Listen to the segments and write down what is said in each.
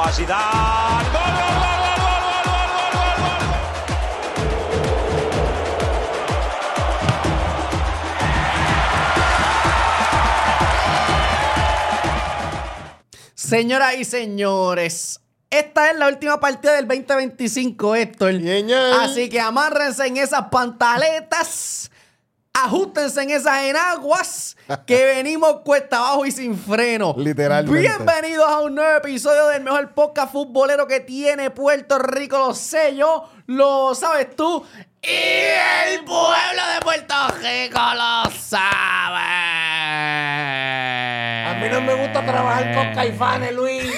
a Zidane. ¡Gol, gol, gol, gol, Señoras y señores, esta es la última partida del 2025, Héctor. Así que amárrense en esas pantaletas, ajústense en esas enaguas, que venimos cuesta abajo y sin freno. Literalmente. Bienvenidos a un nuevo episodio del mejor podcast futbolero que tiene Puerto Rico. Lo sé yo, lo sabes tú, y el pueblo de Puerto Rico lo sabe. A mí no me gusta trabajar con Caifanes, Luis.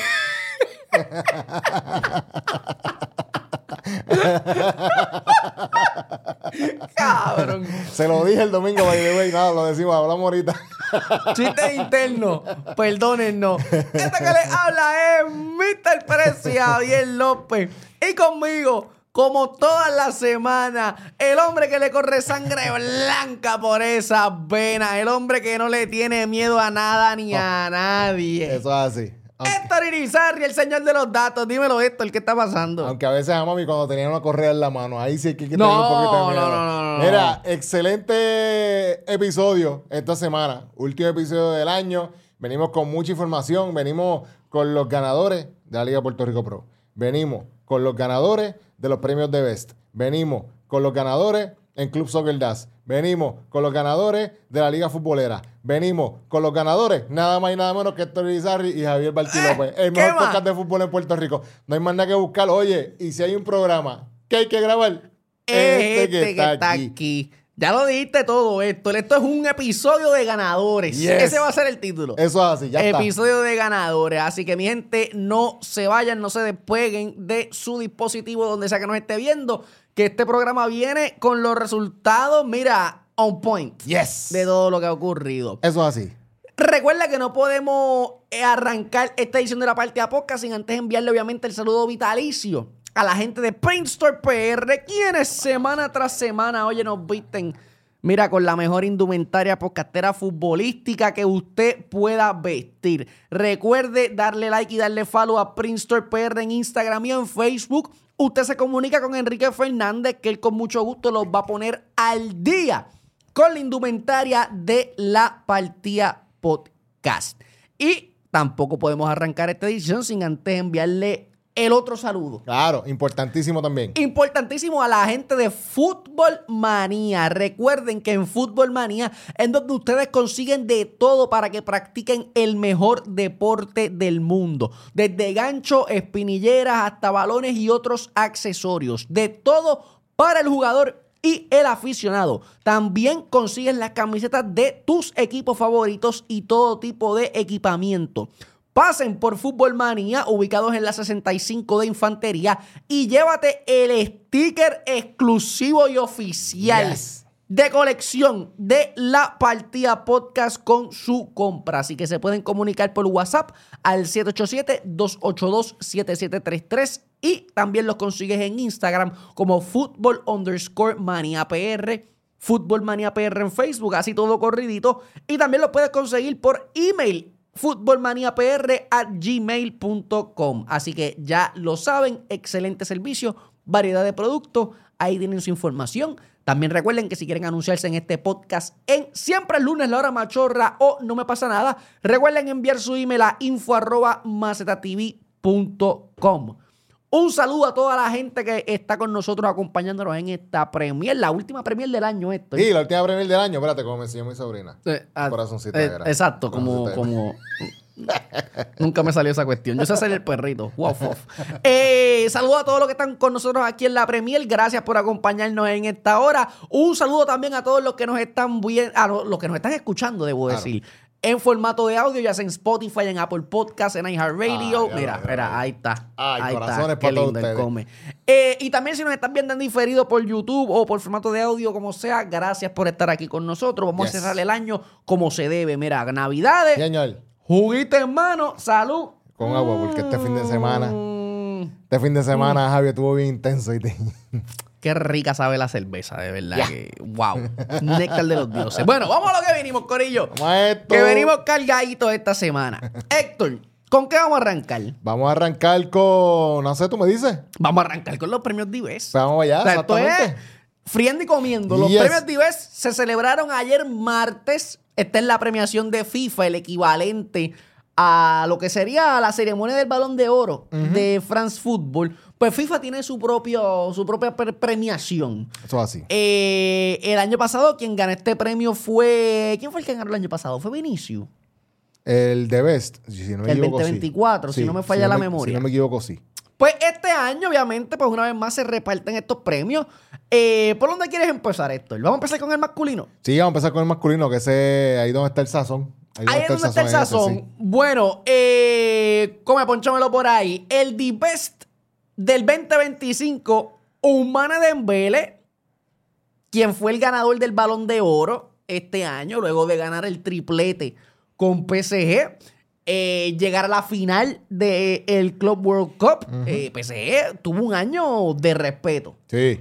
Cabrón. Se lo dije el domingo, by the way. Nada, lo decimos, hablamos ahorita. Chiste interno, perdónennos. Este que les habla es Mr. Precia, Javier López. Y conmigo, como todas las semanas, el hombre que le corre sangre blanca por esas venas. El hombre que no le tiene miedo a nada ni a nadie. Eso es así. Héctor Irizarry, el señor de los datos. Dímelo, Héctor, ¿qué está pasando? Aunque a veces a mami cuando tenía una correa en la mano, ahí sí hay que tener un poquito de miedo. No. Mira, excelente episodio esta semana. Último episodio del año. Venimos con mucha información. Venimos con los ganadores de la Liga Puerto Rico Pro. Venimos con los ganadores de los premios de Best. Venimos con los ganadores en Club Soccer Dash. Venimos con los ganadores de la Liga Futbolera. Venimos con los ganadores, nada más y nada menos que Héctor Irizarry y Javier Bartí López. El mejor podcast de fútbol en Puerto Rico. No hay más nada que buscar. Oye, y si hay un programa que hay que grabar, este que está aquí. Ya lo dijiste todo, Héctor. Esto es un episodio de ganadores. Yes. Ese va a ser el título. Eso es así, ya está. Episodio de ganadores. Así que, mi gente, no se vayan, no se despeguen de su dispositivo donde sea que nos esté viendo, que este programa viene con los resultados, mira, on point. Yes. De todo lo que ha ocurrido. Eso es así. Recuerda que no podemos arrancar esta edición de la Partida Podcast sin antes enviarle, obviamente, el saludo vitalicio a la gente de Print Store PR, quienes semana tras semana, oye, nos visten, mira, con la mejor indumentaria podcastera futbolística que usted pueda vestir. Recuerde darle like y darle follow a Print Store PR en Instagram y en Facebook. Usted se comunica con Enrique Fernández, que él con mucho gusto los va a poner al día con la indumentaria de la Partida Podcast. Y tampoco podemos arrancar esta edición sin antes enviarle el otro saludo. Claro, importantísimo también. Importantísimo a la gente de Fútbol Manía. Recuerden que en Fútbol Manía es donde ustedes consiguen de todo para que practiquen el mejor deporte del mundo. Desde gancho, espinilleras, hasta balones y otros accesorios. De todo para el jugador y el aficionado. También consigues las camisetas de tus equipos favoritos y todo tipo de equipamiento. Pasen por Fútbol Manía, ubicados en la 65 de Infantería, y llévate el sticker exclusivo y oficial de colección de la Partida Podcast con su compra. Así que se pueden comunicar por WhatsApp al 787-282-7733 y también los consigues en Instagram como Fútbol_Manía_PR, Fútbol Manía PR en Facebook, así todo corridito. Y también los puedes conseguir por email, futbolmaniapr@gmail.com. Así que ya lo saben, excelente servicio, variedad de productos, ahí tienen su información. También recuerden que si quieren anunciarse en este podcast en Siempre el Lunes, La Hora Machorra o No Me Pasa Nada, recuerden enviar su email a info@mazetatv.com. Un saludo a toda la gente que está con nosotros acompañándonos en esta premier, la última premier del año. Esto. Sí, la última premier del año. Espérate, como me enseñó mi sobrina. Corazoncito de grande. Exacto, como nunca me salió esa cuestión. Yo sé hacer el perrito. Wow, saludo a todos los que están con nosotros aquí en la premier. Gracias por acompañarnos en esta hora. Un saludo también a todos los que nos están viendo, a los que nos están escuchando, debo decir, en formato de audio, ya sea en Spotify, en Apple Podcasts, en iHeartRadio. Mira, ahí está. Ay, está. corazones Qué para todos lindo el ustedes. come. Y también si nos están viendo en diferido por YouTube o por formato de audio, como sea, gracias por estar aquí con nosotros. Vamos a cerrar el año como se debe. Mira, Navidades, Señor, juguito en mano, salud. con agua, porque este fin de semana, Javi, estuvo bien intenso. Qué rica sabe la cerveza, de verdad. Que, wow. Néctar de los dioses. Bueno, vamos a lo que venimos, corillo. Vamos a esto. Que venimos cargaditos esta semana. Héctor, ¿Con qué vamos a arrancar? Vamos a arrancar con, no sé, tú me dices. Vamos a arrancar con los premios Dives. Pues vamos allá, O sea, esto exactamente. es friendo y comiendo. Los Yes. premios Dives se celebraron ayer martes. Esta es la premiación de FIFA, el equivalente a lo que sería la ceremonia del Balón de Oro de France Football. Pues FIFA tiene su propia premiación. Eso es así. El año pasado quien ganó este premio fue... ¿Quién fue el que ganó el año pasado? ¿Fue Vinicius? El de Best, si no me El equivoco, 2024, si no me falla la memoria. Si no me equivoco, sí. Pues este año, obviamente, pues una vez más se reparten estos premios. ¿Por dónde quieres empezar, Héctor? Vamos a empezar con el masculino. Sí, vamos a empezar con el masculino, que ese ahí donde está el sazón. Ahí es donde está el ese, sazón. sí. Bueno, pónchamelo por ahí. El The Best del 2025, Ousmane Dembélé, quien fue el ganador del Balón de Oro este año, luego de ganar el triplete con PSG, llegar a la final del Club World Cup. PSG tuvo un año de respeto Sí.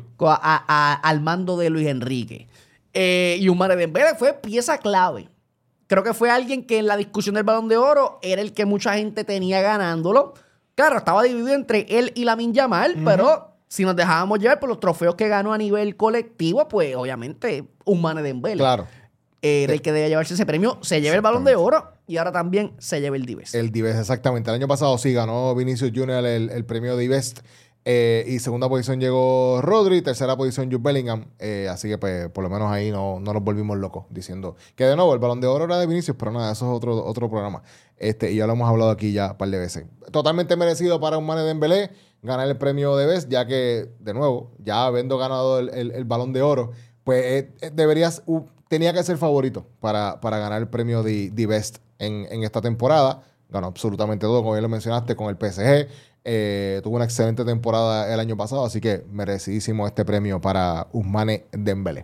al mando de Luis Enrique. Y Ousmane Dembélé fue pieza clave. Creo que fue alguien que en la discusión del Balón de Oro era el que mucha gente tenía ganándolo. Claro, estaba dividido entre él y Lamine Yamal, pero si nos dejábamos llevar por los trofeos que ganó a nivel colectivo, pues obviamente Ousmane Dembélé Claro. era el que debía llevarse ese premio. Se lleva el Balón de Oro y ahora también se lleva el Dives. El Divest, exactamente. El año pasado sí ganó Vinicius Junior el premio Divest. Y segunda posición llegó Rodri, tercera posición Jude Bellingham. Así que pues por lo menos ahí no nos volvimos locos diciendo que de nuevo el Balón de Oro era de Vinicius, pero nada, eso es otro programa. Y ya lo hemos hablado aquí ya un par de veces. Totalmente merecido para Ousmane Dembélé ganar el premio de Best, ya que, de nuevo, ya habiendo ganado el Balón de Oro, pues tenía que ser favorito para ganar el premio de Best en esta temporada. Ganó absolutamente todo, como bien lo mencionaste, con el PSG. Tuvo una excelente temporada el año pasado, así que merecidísimo este premio para Ousmane Dembélé.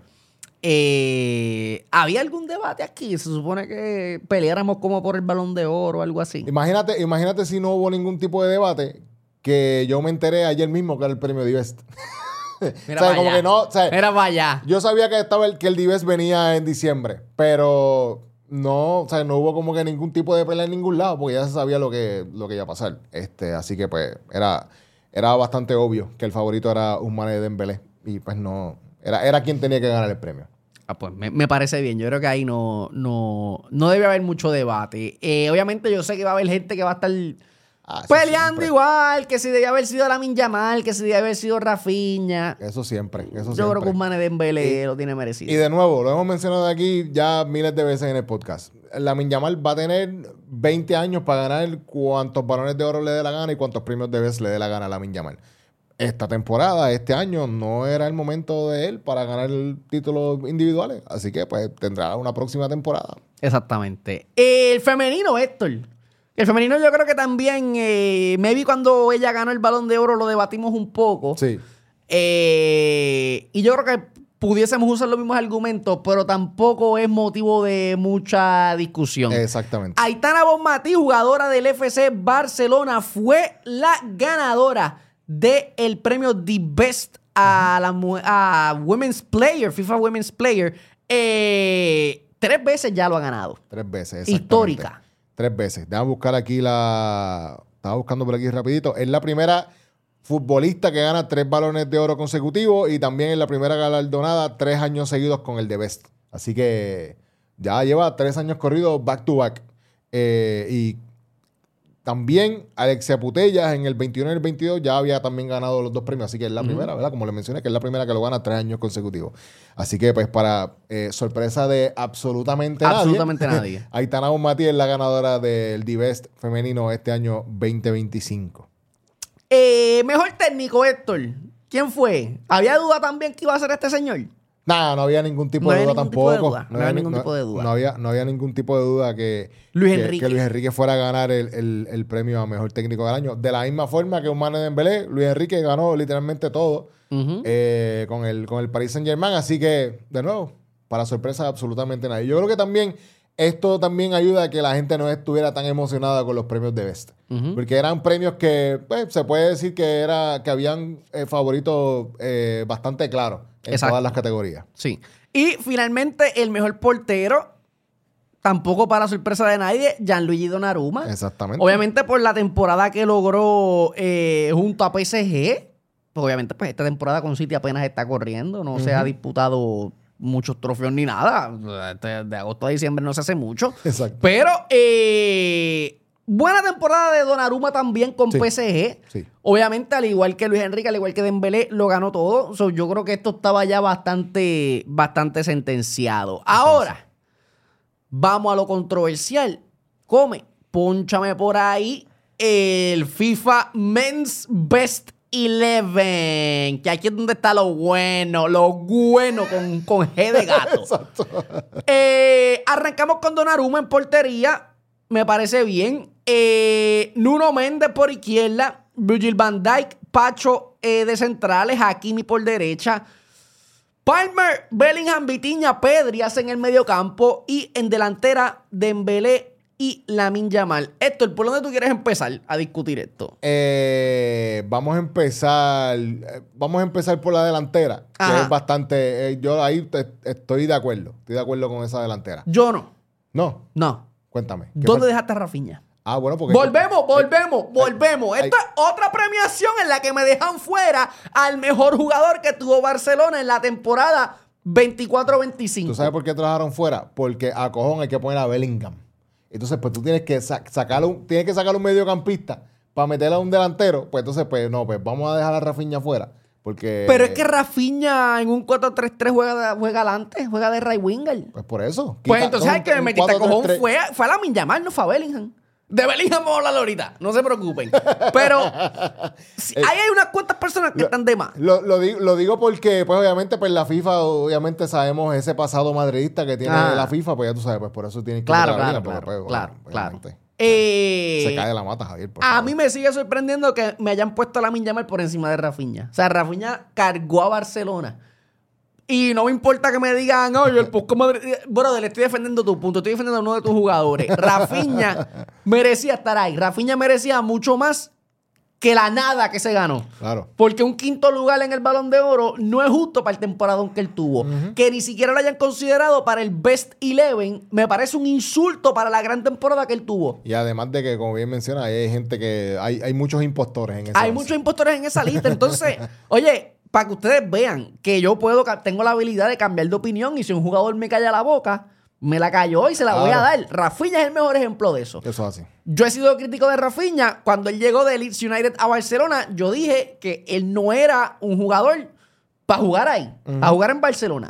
¿Había algún debate aquí? Se supone que peleáramos como por el Balón de Oro o algo así. Imagínate si no hubo ningún tipo de debate, que yo me enteré ayer mismo que era el premio Divest. Mira, O sea, para como allá. que no, o sea, Mira para allá. yo sabía que el Divest venía en diciembre, pero no, o sea, no hubo como que ningún tipo de pelea en ningún lado, porque ya se sabía lo que iba a pasar. Así que pues era bastante obvio que el favorito era Ousmane Dembélé y pues no, era quien tenía que ganar el premio. Pues me parece bien. Yo creo que ahí no debe haber mucho debate. Obviamente yo sé que va a haber gente que va a estar Eso peleando siempre. igual, que si debía haber sido Lamine Yamal, que si debía haber sido Rafinha. Eso siempre. Yo creo que Ousmane Dembélé lo tiene merecido. Y de nuevo, lo hemos mencionado aquí ya miles de veces en el podcast. Lamine Yamal va a tener 20 años para ganar cuantos balones de oro le dé la gana y cuantos premios de Best le dé la gana a Lamine Yamal. Esta temporada, este año, no era el momento de él para ganar el título individuales. Así que pues tendrá una próxima temporada. Exactamente. El femenino, Héctor. El femenino yo creo que también, maybe cuando ella ganó el Balón de Oro lo debatimos un poco. Sí. Y yo creo que pudiésemos usar los mismos argumentos, pero tampoco es motivo de mucha discusión. Exactamente. Aitana Bonmatí, jugadora del FC Barcelona, fue la ganadora del premio The Best a Women's Player, FIFA Women's Player. 3 veces ya lo ha ganado. 3 veces, exactamente. Histórica. 3 veces. Déjame buscar aquí Estaba buscando por aquí rapidito. Es la primera futbolista que gana 3 balones de oro consecutivos y también es la primera galardonada 3 años seguidos con el The Best. Así que ya lleva 3 años corridos back to back. Y también Alexia Putellas en el 21 y el 22 ya había también ganado los 2 premios. Así que es la primera, ¿verdad? Como le mencioné, que es la primera que lo gana 3 años consecutivos. Así que, pues, para sorpresa de absolutamente nadie, Aitana Bonmatí es la ganadora del The Best femenino este año 2025. Mejor técnico, Héctor. ¿Quién fue? ¿Había duda también que iba a ser este señor? Nada, no había ningún tipo de duda tampoco. No había ningún tipo de duda. No había ningún tipo de duda que Luis Enrique fuera a ganar el premio a mejor técnico del año. De la misma forma que Ousmane Dembélé, Luis Enrique ganó literalmente todo con el Paris Saint-Germain. Así que, de nuevo, para sorpresa de absolutamente nadie. Yo creo que también esto también ayuda a que la gente no estuviera tan emocionada con los premios de Best. Porque eran premios que, pues, se puede decir que habían favoritos bastante claros en todas las categorías. Sí. Y finalmente, el mejor portero tampoco para sorpresa de nadie, Gianluigi Donnarumma. Exactamente. Obviamente por la temporada que logró junto a PSG. Pues obviamente pues esta temporada con City apenas está corriendo. No se ha disputado muchos trofeos ni nada. De agosto a diciembre no se hace mucho. Exacto. Pero buena temporada de Donnarumma también con Sí. PSG. Sí. Obviamente, al igual que Luis Enrique, al igual que Dembélé, lo ganó todo. So, yo creo que esto estaba ya bastante sentenciado. Ahora, vamos a lo controversial. Pónchame por ahí el FIFA Men's Best 11. Que aquí es donde está lo bueno con G de gato. Exacto. Arrancamos con Donnarumma en portería. Me parece bien. Nuno Méndez por izquierda. Virgil van Dijk, Pacho de centrales. Hakimi por derecha. Palmer, Bellingham, Vitinha, Pedri hacen el mediocampo. Y en delantera, Dembélé y Lamine Yamal. Héctor, ¿por dónde tú quieres empezar a discutir esto? Vamos a empezar por la delantera, que Ajá. es bastante. Yo ahí estoy de acuerdo. Estoy de acuerdo con esa delantera. Yo no. No, cuéntame. ¿Qué ¿Dónde fue? dejaste a Rafinha? Bueno, porque. Volvemos. ay. Esto es otra premiación en la que me dejan fuera al mejor jugador que tuvo Barcelona en la temporada 24-25. ¿Tú sabes por qué trabajaron fuera? Porque a cojón hay que poner a Bellingham. Entonces, pues tú tienes que sacar un mediocampista para meterle a un delantero. Pues entonces, pues no, pues vamos a dejar a Rafinha fuera. Porque. Pero es que Rafinha en un 4-3-3 juega adelante, juega de right winger. Pues por eso. Pues entonces el que me quita el cojón 4-3-3. fue a Lamine Yamal, no fue a Bellingham. De Bellingham vamos a hablar ahorita, no se preocupen. Pero ahí hay unas cuantas personas que están de más. Lo digo porque, pues obviamente, pues la FIFA, obviamente sabemos ese pasado madridista que tiene la FIFA, pues ya tú sabes, pues por eso tiene que Claro, meter a claro, Bellingham, claro, porque, claro, pues, claro. obviamente, se cae de la mata, Javier. Por A favor. mí me sigue sorprendiendo que me hayan puesto a Lamine Yamal por encima de Rafinha. O sea, Rafinha cargó a Barcelona. Y no me importa que me digan, oye, el Pusco Madrid. Brother, le estoy defendiendo tu punto, estoy defendiendo a uno de tus jugadores. Rafinha merecía estar ahí. Rafinha merecía mucho más que la nada que se ganó. Claro. Porque un quinto lugar en el Balón de Oro no es justo para el temporadón que él tuvo. Que ni siquiera lo hayan considerado para el Best 11, me parece un insulto para la gran temporada que él tuvo. Y además de que, como bien menciona, hay gente que. Hay muchos impostores en esa Hay once. muchos impostores en esa lista. Entonces, oye, para que ustedes vean que yo tengo la habilidad de cambiar de opinión y si un jugador me calla la boca, me la cayó y se la voy a Claro. dar. Rafinha es el mejor ejemplo de eso. Eso es así. Yo he sido crítico de Rafinha. Cuando él llegó de Leeds United a Barcelona, yo dije que él no era un jugador para jugar ahí, para jugar en Barcelona.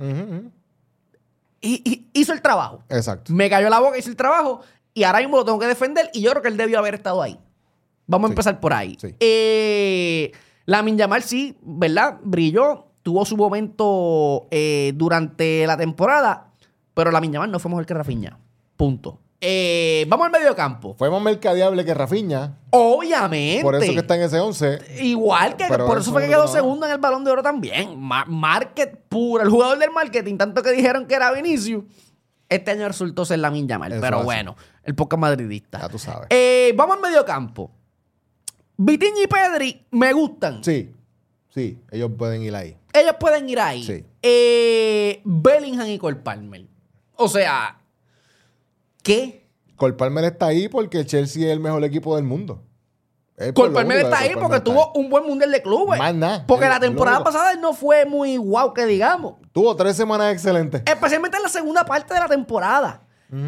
Y hizo el trabajo. Exacto. Me cayó la boca, hizo el trabajo y ahora mismo lo tengo que defender y yo creo que él debió haber estado ahí. Vamos a empezar por ahí. Sí. Lamine Yamal sí, ¿verdad? Brilló, tuvo su momento durante la temporada, pero Lamine Yamal no fue mejor que Rafinha. Punto. Vamos al mediocampo. Fue más mercadeable que Rafinha. Obviamente. Por eso que está en ese 11. Igual que Pero por eso eso fue que no quedó digo nada. segundo en el Balón de Oro también. Market puro. El jugador del marketing, tanto que dijeron que era Vinicius, este año resultó ser Lamine Yamal. Eso Pero así. bueno, el podcast madridista. Ya tú sabes. Vamos al mediocampo. Vitinha y Pedri me gustan. Sí, ellos pueden ir ahí. Ellos pueden ir ahí. Sí. Bellingham y Cole Palmer. O sea, ¿qué? Cole Palmer está ahí porque el Chelsea es el mejor equipo del mundo. Es por Cole lo Palmer único está que ahí Cole porque Palmer tuvo está un buen mundial de clubes. Más nada. Porque Es la lo temporada único. pasada él no fue muy guau que digamos. Tuvo 3 semanas excelentes. Especialmente en la segunda parte de la temporada.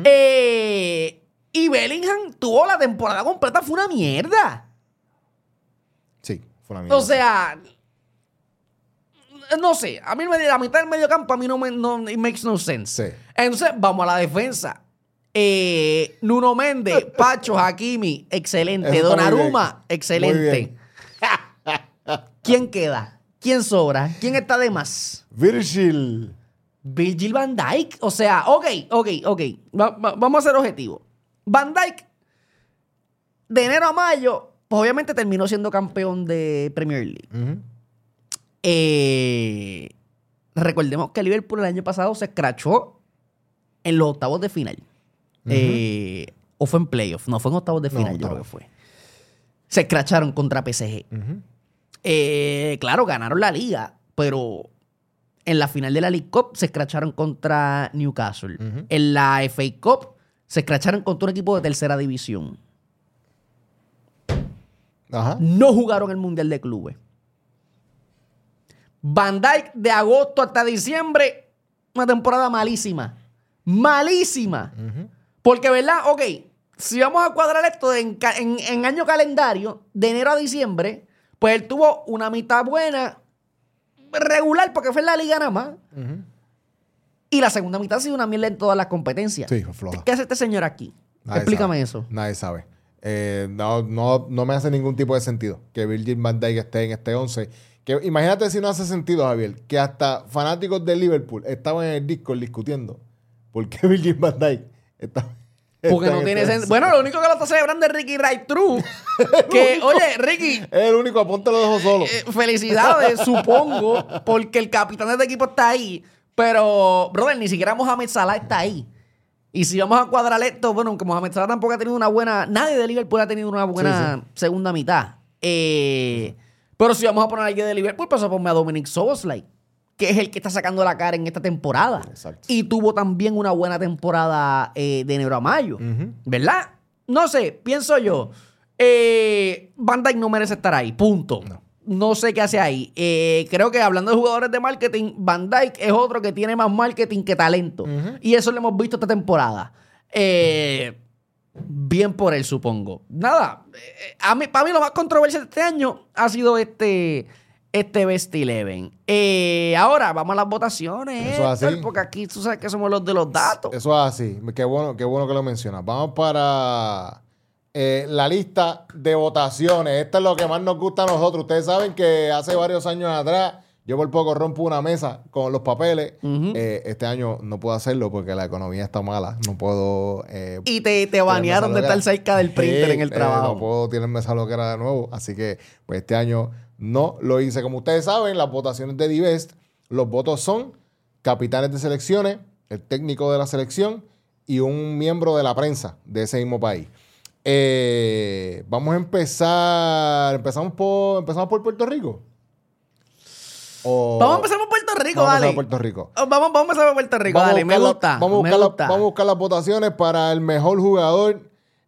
Y Bellingham tuvo la temporada completa, fue una mierda. Sí, fue una mierda. O sea, no sé, a mí la mitad del mediocampo a mí no it makes no sense. Sí. Entonces, vamos a la defensa. Nuno Méndez, Pacho, Hakimi, excelente. Eso está muy Donnarumma, bien. Muy excelente. bien. ¿Quién queda? ¿Quién sobra? ¿Quién está de más? Virgil. Virgil van Dijk. O sea, ok. Vamos a ser objetivos. Van Dijk, de enero a mayo, pues obviamente terminó siendo campeón de Premier League. Ujú. Recordemos que Liverpool el año pasado se escrachó en los octavos de final. O fue en playoff. No, fue en octavos de final, yo creo que fue. Se escracharon contra PSG. Ujú. Claro, ganaron la liga, pero en la final de la League Cup se escracharon contra Newcastle. Ujú. En la FA Cup se escracharon contra un equipo de tercera división. Ajá. No jugaron el Mundial de Clubes. Van Dijk de agosto hasta diciembre, una temporada malísima. Malísima. Porque, ¿verdad? Ok, si vamos a cuadrar esto en año calendario, de enero a diciembre, pues él tuvo una mitad buena, regular, porque fue en la liga nada más. Y la segunda mitad ha sido una mierda en todas las competencias. Sí, floja. ¿Qué hace este señor aquí? Nadie Explícame sabe. eso. Nadie sabe. No me hace ningún tipo de sentido que Virgil van Dijk esté en este 11. Que, imagínate si no hace sentido, Javier, que hasta fanáticos de Liverpool estaban en el Discord discutiendo por qué Virgil van Dijk está Porque no tiene sentido. Bueno, lo único que lo está celebrando es Ricky Right True. Que, oye, Ricky, Es el único, aponte lo dejo solo. felicidades, supongo, porque el capitán de este equipo está ahí. Pero, brother, ni siquiera Mohamed Salah está ahí. Y si vamos a cuadrar esto, bueno, aunque Mohamed Salah tampoco ha tenido una buena... Nadie de Liverpool ha tenido una buena segunda mitad. Pero si vamos a poner a alguien de Liverpool, pues a ponerme a Dominic Szoboszlai, que es el que está sacando la cara en esta temporada. Exacto. Y tuvo también una buena temporada de enero a mayo. ¿Verdad? No sé, pienso yo. Van Dijk no merece estar ahí, punto. No sé qué hace ahí. Creo que hablando de jugadores de marketing, Van Dijk es otro que tiene más marketing que talento. Y eso lo hemos visto esta temporada. Bien por él, supongo. Nada, para mí lo más controversial de este año ha sido este Best Eleven. Ahora, vamos a las votaciones. Eso es así. Porque aquí tú sabes que somos los de los datos. Eso es así. Qué bueno que lo mencionas. Vamos para la lista de votaciones. Esto es lo que más nos gusta a nosotros. Ustedes saben que hace varios años atrás yo por poco rompo una mesa con los papeles. Este año no puedo hacerlo porque la economía está mala. No puedo... y te banearon de estar cerca del printer en el trabajo. No puedo tenerme esa loquera de nuevo. Así que pues este año no lo hice. Como ustedes saben, las votaciones de Divest, los votos son capitanes de selecciones, el técnico de la selección y un miembro de la prensa de ese mismo país. Vamos a empezar. ¿Empezamos por Puerto Rico? Vamos a empezar por Puerto Rico, vamos dale. a Puerto Rico. Vamos a empezar por Puerto Rico, dale. Me gusta. Vamos a buscar las votaciones para el mejor jugador.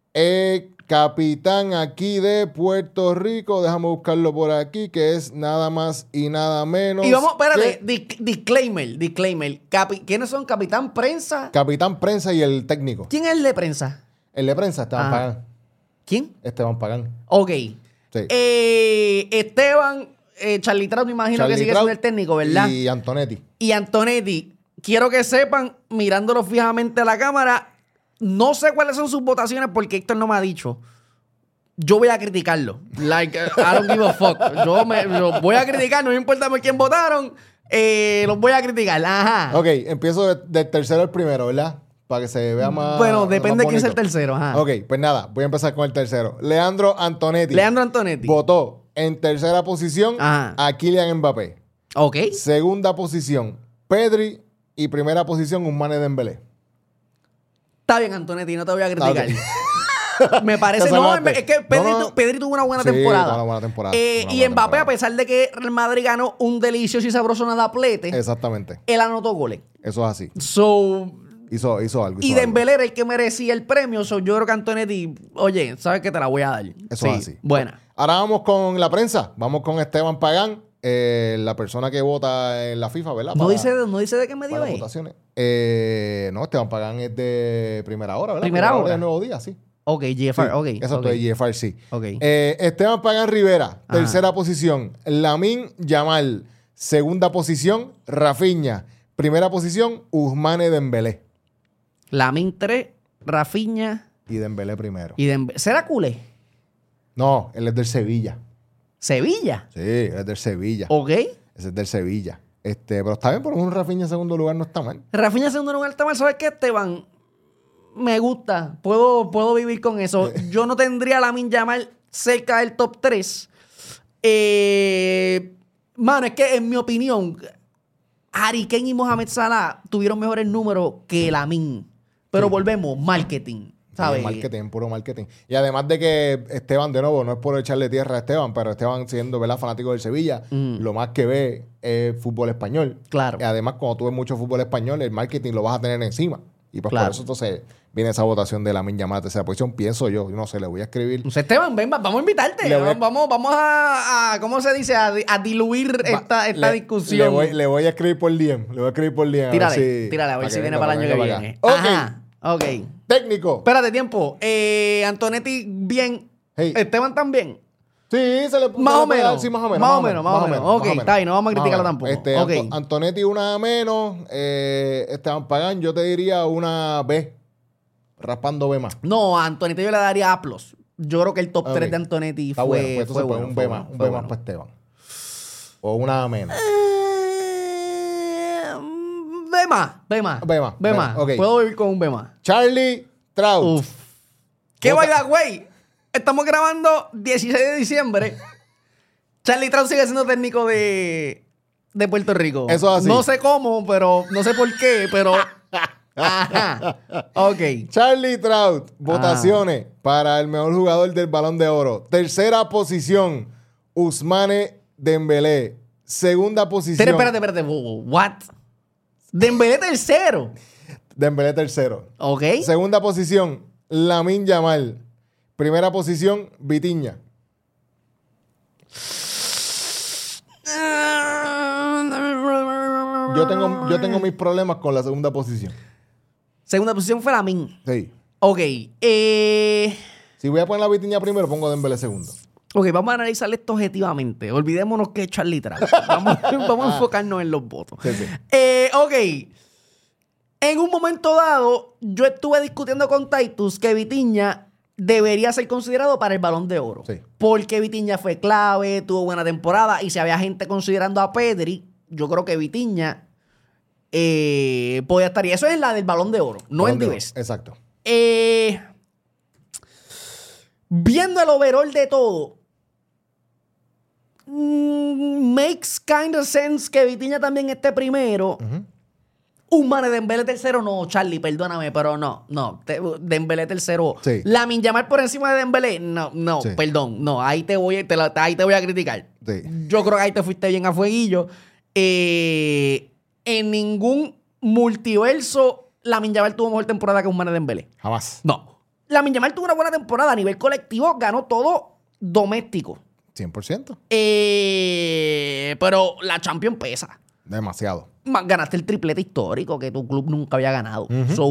Capitán aquí de Puerto Rico. Déjame buscarlo por aquí, que es nada más y nada menos. Y vamos, espérate, disclaimer. ¿Quiénes son? Capitán Prensa. Capitán Prensa y el técnico. ¿Quién es el de prensa? El de prensa, Esteban Pagán. ¿Quién? Esteban Pagán. Ok. Sí. Esteban, Charlie Trout, me imagino que sigue siendo el técnico, ¿verdad? Y Antonetti. Y Antonetti. Quiero que sepan, mirándolo fijamente a la cámara, no sé cuáles son sus votaciones porque Héctor no me ha dicho. Yo voy a criticarlo. Like, I don't give a fuck. Yo voy a criticar, no me importa por quién votaron. Los voy a criticar. Ajá. Ok, empiezo del tercero al primero, ¿verdad? Para que se vea más. Bueno, depende de quién es el bonito. tercero. Ajá. Ok, pues nada, voy a empezar con el tercero. Leandro Antonetti. Votó en tercera posición a Kylian Mbappé. Ok. Segunda posición, Pedri. Y primera posición, Ousmane Dembélé. Está bien, Antonetti, no te voy a criticar. Okay. Me parece. No, es que Pedri tuvo una buena temporada. Tuvo una buena temporada. Y Mbappé, a pesar de que Real Madrid ganó un delicioso y sabroso nadaplete, exactamente. Él anotó goles. Eso es así. So. Hizo algo. Y Dembélé era el que merecía el premio. So, yo creo que Antonetti, oye, ¿sabes qué? Te la voy a dar. Eso es así. Buena. Ahora vamos con la prensa. Vamos con Esteban Pagán, la persona que vota en la FIFA, ¿verdad? No dice de qué medio es. Votaciones. No, Esteban Pagán es de Primera Hora, ¿verdad? Primera Hora. De Nuevo Día, sí. Ok, GFR, sí, ok. Exacto, de GFR, sí. Ok. Esteban Pagán Rivera, tercera posición. Lamine Yamal, segunda posición. Rafinha, primera posición. Ousmane Dembélé. Lamine 3, Rafinha. Y Dembélé primero. ¿Será culé? No, él es del Sevilla. ¿Sevilla? Sí, él es del Sevilla. Ok. Ese es del Sevilla. Pero está bien, por un Rafinha en segundo lugar no está mal. Rafinha en segundo lugar está mal. ¿Sabes qué, Esteban? Me gusta. Puedo vivir con eso. Yo no tendría a Lamine Yamal cerca del top 3. Mano, es que en mi opinión, Harry Kane y Mohamed Salah tuvieron mejores números que Lamine. Pero volvemos, marketing. ¿Sabes? Marketing, puro marketing. Y además de que Esteban, de nuevo, no es por echarle tierra a Esteban, pero Esteban siendo, ¿verdad?, fanático del Sevilla, lo más que ve es fútbol español. Claro. Y además, cuando tú ves mucho fútbol español, el marketing lo vas a tener encima. Y pues Claro. por eso entonces viene esa votación de Lamine Yamal a tercera posición. Pienso yo no sé, le voy a escribir. Entonces, Esteban, ven, vamos a invitarte. Le voy a- Vamos a ¿cómo se dice? A diluir esta discusión. Le voy a escribir por DM. Le voy a escribir por DM. Tírale, a ver si viene para el año que viene. Ok. Ajá, ok. Técnico. Espérate, tiempo. Antonetti, bien. Hey. Estaban también. Sí, se le Más o menos. Sí, más o menos. Más o menos. Ok, está bien, no vamos a criticarlo Más o menos. tampoco. Ok. Antonetti una menos. Esteban Pagán, yo te diría una B. Raspando B más. No, a Antonetti yo le daría A+. Yo creo que el top Ok. 3 de Antonetti Está fue, bueno. Pues entonces, fue bueno. un fue B más. bueno, Un fue B más bueno. para Esteban. O una A menos. B más. B más. Ok. Puedo vivir con un B más. Charlie Trout. Uf. ¿Qué Vota- baila, güey? Estamos grabando 16 de diciembre. Charlie Trout sigue siendo técnico de Puerto Rico. Eso es así. No sé cómo, pero no sé por qué, pero... Ajá. Ok. Charlie Trout. Votaciones para el mejor jugador del Balón de Oro. Tercera posición, Ousmane Dembélé. Segunda posición. Espérate. What? Dembélé tercero. Dembélé tercero. Ok. Segunda posición, Lamine Yamal. Primera posición, Vitinha. Yo tengo mis problemas con la segunda posición. Segunda posición fue Lamine. Sí. Ok. Si voy a poner la Vitinha primero, pongo Dembélé segundo. Ok, vamos a analizar esto objetivamente. Olvidémonos que es Charlie Trout. Vamos a enfocarnos en los votos. Sí, sí. Ok. En un momento dado, yo estuve discutiendo con Titus que Vitinha debería ser considerado para el Balón de Oro. Sí. Porque Vitinha fue clave, tuvo buena temporada y si había gente considerando a Pedri, yo creo que Vitinha podía estar. Y eso es la del Balón de Oro, no Balón en de Oro. Divers. Exacto. Viendo el overall de todo, makes kind of sense que Vitinha también esté primero. Ousmane Dembélé tercero, no, Charlie, perdóname, pero no. Dembélé tercero. Sí. Lamine Yamal por encima de Dembélé, no, Sí. perdón, no, ahí te voy a criticar. Sí. Yo creo que ahí te fuiste bien a fueguillo. En ningún multiverso Lamine Yamal tuvo mejor temporada que Ousmane Dembélé. Jamás. No. Lamine Yamal tuvo una buena temporada a nivel colectivo, ganó todo doméstico. 100%. Pero la Champions pesa. Demasiado. Ganaste el triplete histórico que tu club nunca había ganado.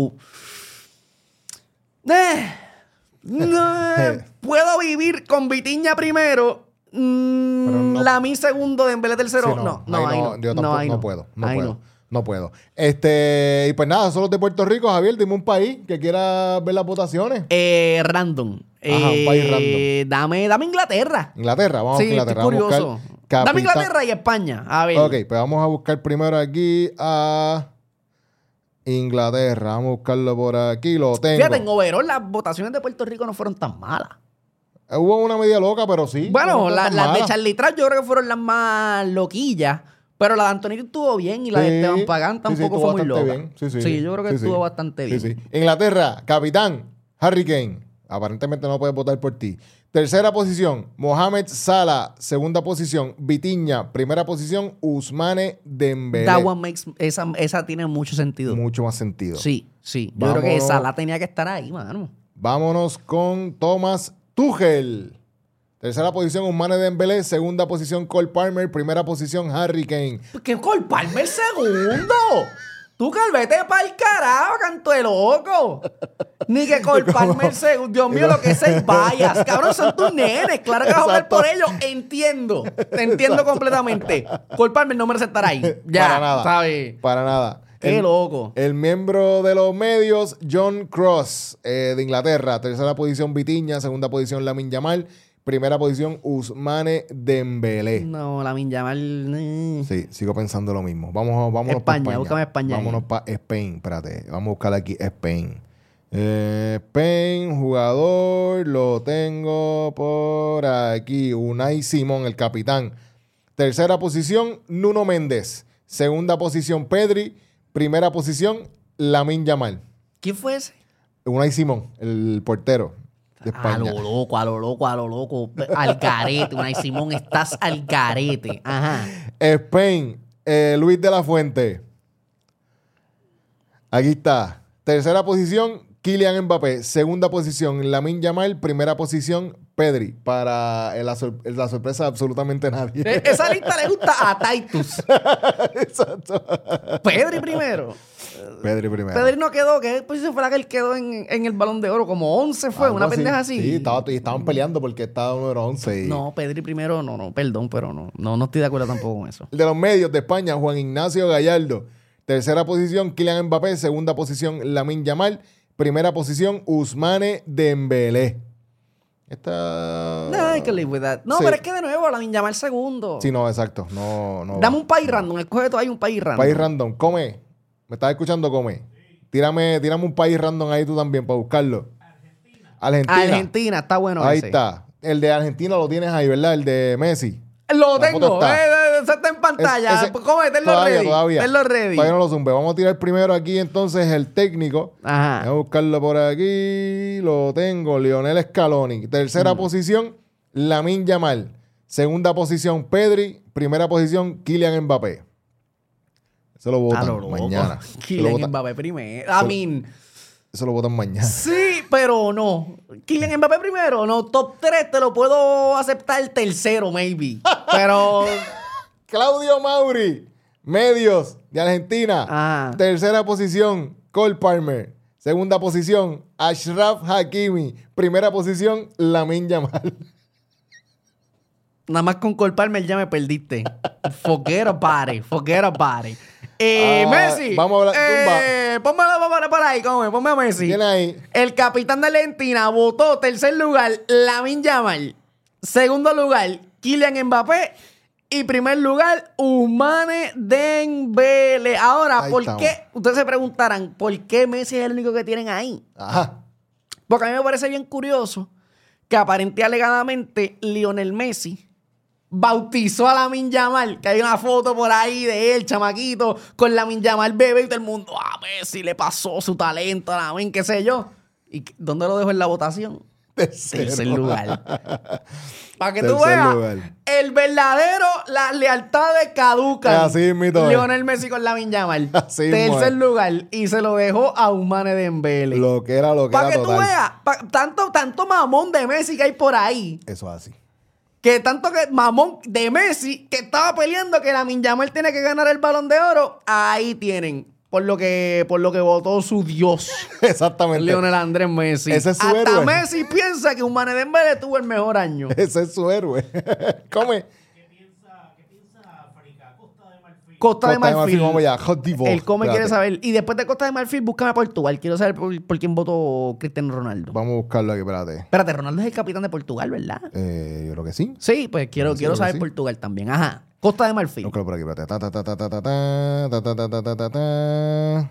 Puedo vivir con Vitinha primero, no. Lamine segundo, Dembélé tercero. Sí, ahí no. Yo tampoco ahí no puedo. Ahí No puedo. Y pues nada, son los de Puerto Rico. Javier, dime un país que quiera ver las votaciones. Random. Ajá, un país random. Dame Inglaterra. Inglaterra, vamos a Sí, Inglaterra. estoy Vamos a curioso. buscar Dame capitán. Inglaterra y España. A ver. Ok, pues vamos a buscar primero aquí a Inglaterra. Vamos a buscarlo por aquí. Lo tengo. Fíjate, en overall las votaciones de Puerto Rico no fueron tan malas. Hubo una media loca, pero sí. Bueno, no fue tan las de mala. Charlie Trout yo creo que fueron las más loquillas. Pero la de Antonio estuvo bien y la de Sí, Esteban Pagán tampoco estuvo fue muy bastante loca. bien. Sí, yo creo que Sí, estuvo sí. bastante bien. Sí, sí. Inglaterra, capitán, Harry Kane. Aparentemente no puede votar por ti. Tercera posición, Mohamed Salah. Segunda posición, Vitinha. Primera posición, Ousmane Dembélé. That one makes, esa tiene mucho sentido. Mucho más sentido. Sí. Yo creo que Vámonos. Salah tenía que estar ahí, mano. Vámonos con Thomas Tuchel. Tercera posición, Ousmane Dembélé. Segunda posición, Cole Palmer. Primera posición, Harry Kane. ¿Qué Cole Palmer segundo? Tú, vete pa'l carajo, canto de loco. Ni que Cole Palmer segundo. Dios mío, lo que es el bias. Cabrón, son tus nenes. Claro que vas a jugar Exacto. por ellos. Entiendo. Te entiendo completamente. Cole Palmer no merece estar ahí. Ya, Para nada. ¿sabes? Para nada. Qué loco. El miembro de los medios, John Cross, de Inglaterra. Tercera posición, Vitinha. Segunda posición, Lamine Yamal. Primera posición, Ousmane Dembélé. No, Lamine Yamal. Sí, sigo pensando lo mismo. Vámonos España, para España. búscame España ahí. Vámonos para Spain. Espérate, vamos a buscar aquí Spain. Spain, jugador, lo tengo por aquí. Unai Simón, el capitán. Tercera posición, Nuno Méndez. Segunda posición, Pedri. Primera posición, Lamine Yamal. ¿Quién fue ese? Unai Simón, el portero de A España. lo loco. Al garete. Unai Simón, estás al garete. Ajá. Spain, Luis de la Fuente. Aquí está. Tercera posición, Kylian Mbappé. Segunda posición, Lamine Yamal. Primera posición, Pedri. Para la sorpresa de absolutamente nadie. Esa lista le gusta a Titus. Exacto. Pedri primero. Pedri primero. Pedri no quedó, ¿qué posición fue la que él quedó en el Balón de Oro? Como 11 fue, Algo una así. pendeja así. Sí, estaban peleando porque estaba número 11. No, Pedri primero, no, perdón, pero no estoy de acuerdo tampoco con eso. El de los medios de España, Juan Ignacio Gallardo. Tercera posición, Kylian Mbappé. Segunda posición, Lamine Yamal. Primera posición, Ousmane Dembélé. Esta... No, I can live with that. No, Sí. pero es que de nuevo, Lamine Yamal segundo. Sí, no, exacto. No Dame va. un país random, escoge tú ahí un país random. País random. Come. ¿Me estás escuchando? Come. Tírame un país random ahí tú también para buscarlo. Argentina. Argentina, está bueno Ahí ese. está. El de Argentina lo tienes ahí, ¿verdad? El de Messi. Lo La foto tengo, está. está en pantalla. Ese- ¿Cómo? Tenlo ready. Todavía. Tenlo ready. Todavía no lo zumbe. Vamos a tirar primero aquí entonces el técnico. Ajá. Voy a buscarlo por aquí. Lo tengo. Lionel Scaloni. Tercera posición, Lamine Yamal. Segunda posición, Pedri. Primera posición, Kylian Mbappé. Eso lo A votan lo loco. mañana. Eso lo Kylian votan- Mbappé primero. I mean, Eso lo votan mañana. sí, pero no. Kylian Mbappé primero, no. Top 3 te lo puedo aceptar tercero, maybe. Pero... Claudio Mauri. Medios de Argentina. Ah. Tercera posición, Cole Palmer. Segunda posición, Ashraf Hakimi. Primera posición, Lamine Yamal. Nada más con Cole Palmer ya me perdiste. Forget about it. Messi. vamos a hablar- Póngalo para ahí, ponme a Messi. Tiene ahí. El capitán de Argentina votó tercer lugar, Lamine Yamal. Segundo lugar, Kylian Mbappé. Y primer lugar, Ousmane Dembélé. Ahora, Ahí ¿por estamos. qué? Ustedes se preguntarán, ¿por qué Messi es el único que tienen ahí? Ajá. Porque a mí me parece bien curioso que aparente alegadamente Lionel Messi bautizó a Lamine Yamal, que hay una foto por ahí de él, chamaquito, con Lamine Yamal bebé y todo el mundo, Messi le pasó su talento a Lamine, qué sé yo. ¿Y dónde lo dejo en la votación? Tercer lugar. Para que tú Tercer veas, lugar. el verdadero, las lealtades caducan. Así mismo es. Lionel Messi con Lamine Yamal. Así mismo Tercer es. lugar. Y se lo dejó a Ousmane Dembélé. Lo que era Para que tú total. veas, tanto mamón de Messi que hay por ahí, Eso es así. que tanto que mamón de Messi que estaba peleando que Lamine Yamal tiene que ganar el Balón de Oro, ahí tienen, por lo que votó su dios, Exactamente. Lionel Andrés Messi. Ese es su Hasta héroe. Messi piensa que Ousmane Dembélé tuvo el mejor año. Ese es su héroe. Come. Costa de Marfil. Vamos allá. Côte d'Ivoire. El Come quiere Espérate. saber. Y después de Costa de Marfil, búscame a Portugal. Quiero saber por quién votó Cristiano Ronaldo. Vamos a buscarlo aquí, espérate. Espérate, Ronaldo es el capitán de Portugal, ¿verdad? Yo creo que sí. Sí, pues quiero creo saber que sí. Portugal también. Ajá. Costa de Marfil. Búscalo por aquí, espérate. Ta, ta, ta, ta, ta, ta, ta, ta, ta, ta, ta, ta, ta.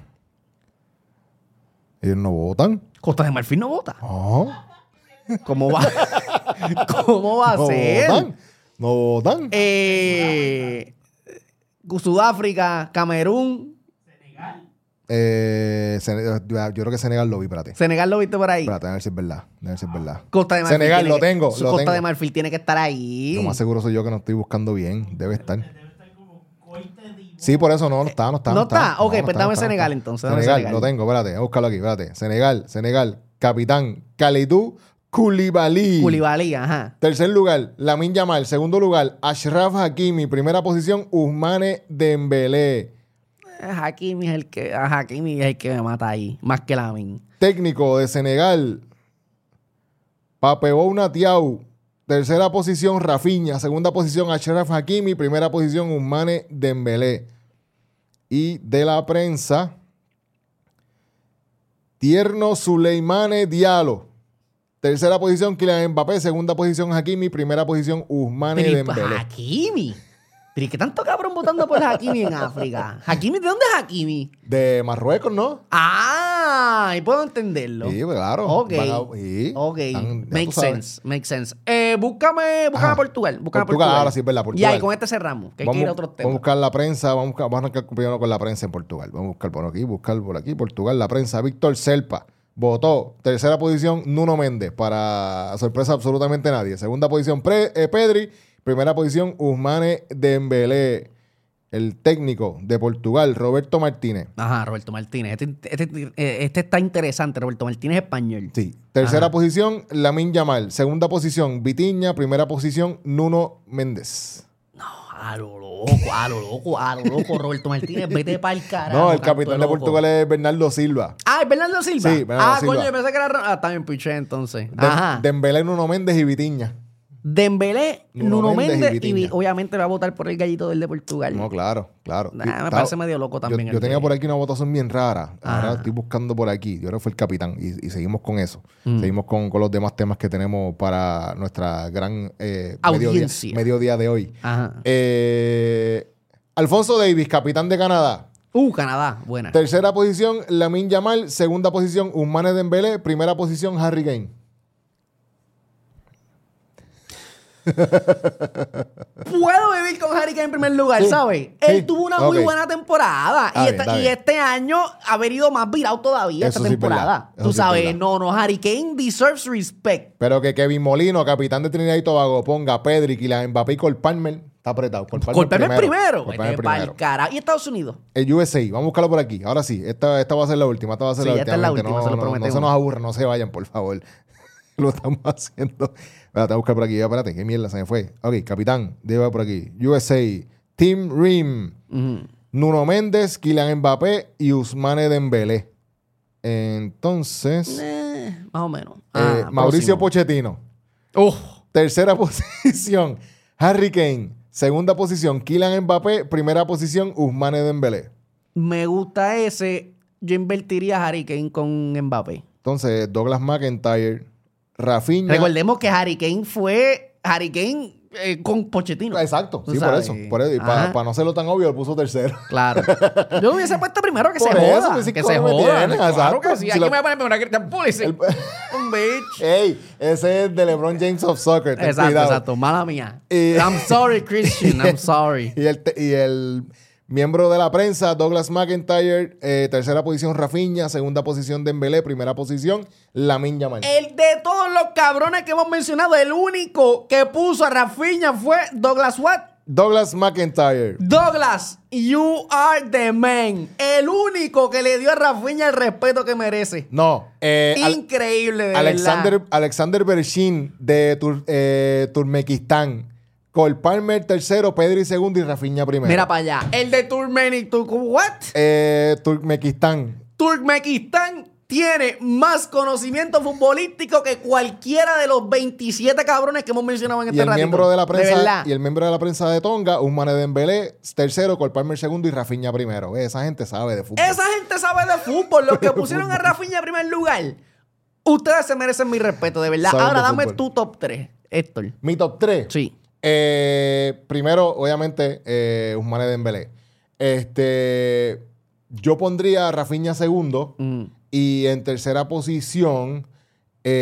Ellos no votan. Costa de Marfil no vota. No. ¿Cómo va? ¿Cómo va a No ser? votan. No votan. Sudáfrica, Camerún, Yo creo que Senegal lo vi, espérate. Senegal lo viste por ahí. Espérate, a ver si es verdad. A ver si es verdad. Costa de Marfil. Senegal, tiene lo que- tengo. Costa de Marfil tiene que estar ahí. Lo más seguro soy yo que no estoy buscando bien. Debe estar. Sí, por eso no está. ¿No está? Ok, pues dame Senegal entonces, dame Senegal, Senegal. lo tengo, espérate. Voy a buscarlo aquí, espérate. Senegal. Capitán Kalidou Koulibaly. Koulibaly, ajá. Tercer lugar, Lamine Yamal. Segundo lugar, Ashraf Hakimi. Primera posición, Ousmane Dembélé. Hakimi es el que me mata ahí, más que Lamine. Técnico de Senegal, Papebou Natiau. Tercera posición, Rafinha. Segunda posición, Achraf Hakimi. Primera posición, Ousmane Dembélé. Y de la prensa, Tierno Souleymane Diallo. Tercera posición, Kylian Mbappé. Segunda posición, Hakimi. Primera posición, Ousmane Pero Dembélé. Hakimi. Pero ¿y qué tanto cabrón votando por Hakimi en África? ¿Hakimi? ¿De dónde es Hakimi? De Marruecos, ¿no? Ah, y puedo entenderlo. Sí, pues, claro. Ok. Sí. Ok. Ya Makes tú sabes. sense. Makes sense. Búscame Ajá. Portugal. Búscame Portugal, ahora sí es verdad, Y Portugal. ahí con este cerramos. Que hay que ir a otros Vamos a temas. buscar la prensa, vamos a arrancar primero con la prensa en Portugal. Vamos a buscar por aquí, Portugal, la prensa. Víctor Selpa votó. Tercera posición, Nuno Méndez, para sorpresa absolutamente nadie. Segunda posición, Pedri. Primera posición, Ousmane Dembélé. el técnico de Portugal, Roberto Martínez. Ajá, Roberto Martínez. Este está interesante. Roberto Martínez es español. Sí. Tercera Ajá. posición, Lamine Yamal. Segunda posición, Vitinha. Primera posición, Nuno Méndez. A lo loco, Roberto Martínez, vete para el carajo. No, el canto capitán de loco. Portugal es Bernardo Silva. Ah, ¿es Bernardo Silva? Sí, Bernardo Silva. Coño, yo pensé que era... está bien, piché, entonces. Ajá. Dembélé, Nuno Méndez y Vitinha. Dembélé, Nuno Méndez y Vitinha. obviamente va a votar por el gallito del de Portugal. No, claro. Me parece medio loco también. Yo tenía por aquí una votación bien rara. Ahora Ajá. estoy buscando por aquí. Yo creo que fue el capitán. Y seguimos con eso. Seguimos con los demás temas que tenemos para nuestra gran Audiencia. mediodía de hoy. Ajá. Alfonso Davis, capitán de Canadá. Canadá, buena. Tercera posición, Lamine Yamal. Segunda posición, Ousmane Dembélé. Primera posición, Harry Kane. Puedo vivir con Harry Kane en primer lugar, Sí, ¿sabes? sí. Él tuvo una muy Ok. buena temporada. Está bien. Este año ha venido más virado todavía Eso esta sí es temporada. verdad. Eso Tú sí es sabes, verdad. no, Harry Kane deserves respect. Pero que Kevin Molino, capitán de Trinidad y Tobago, ponga Pedri, Kylian Mbappé y Cole Palmer. Está apretado. Cole Colpeme primero. Cole Palmer Vete pa'l primero. carajo. ¿Y Estados Unidos? El USA, vamos a buscarlo por aquí. Ahora sí, esta va a ser la última. Esta va a ser Sí, la esta última. es la gente. última, se lo No prometemos. se nos aburran, no se vayan, por favor. Lo estamos haciendo. Espérate, voy a buscar por aquí. Espérate, qué mierda se me fue. Ok, capitán, debe por aquí. USA, Team Rim, Nuno Méndez, Kylian Mbappé y Ousmane Dembélé. Entonces, Más o menos. Mauricio próximo. Pochettino. Tercera posición, Harry Kane. Segunda posición, Kylian Mbappé. Primera posición, Ousmane Dembélé. Me gusta ese. Yo invertiría a Harry Kane con Mbappé. Entonces, Douglas McIntyre, Rafinha. Recordemos que Harry Kane fue Harry Kane con Pochettino. Exacto, Tú sí, sabes. por eso. Y para Ajá. no hacerlo tan obvio, lo puso tercero. Claro. Yo hubiese puesto primero que Por se eso, joda. pues, sí, Que ¿cómo se me joda. tienes? Claro Exacto. que sí. Si Aquí lo- me voy a poner primero a Christian Pulisic. Un bitch. Ey, ese es de LeBron James of Soccer. ten Exacto, cuidado. exacto. Mala mía. Y- I'm sorry, Christian. I'm sorry. Y el miembro de la prensa, Douglas McIntyre, tercera posición Rafinha, segunda posición Dembélé, primera posición Lamine Yamal. El de todos los cabrones que hemos mencionado, el único que puso a Rafinha fue Douglas Watt. Douglas McIntyre. Douglas, you are the man. El único que le dio a Rafinha el respeto que merece. No, Increíble, de verdad. Alexander Bershin de Turkmenistán. Cole Palmer tercero, Pedri segundo y Rafinha primero. Mira para allá. El de What? Turkmenistán. Turkmenistán tiene más conocimiento futbolístico que cualquiera de los 27 cabrones que hemos mencionado en Y este el ratito. miembro de la prensa verdad. y el miembro de la prensa de Tonga, Ousmane Dembélé tercero, Cole Palmer segundo y Rafinha primero. Esa gente sabe de fútbol. Esa gente sabe de fútbol. Los que pusieron a Rafinha en primer lugar. Ustedes se merecen mi respeto, de verdad. Saben Ahora de dame fútbol. tu top 3, Héctor. Mi top 3. Sí. Primero, obviamente, Ousmane Dembélé. Yo pondría a Rafinha segundo. Y en tercera posición, voy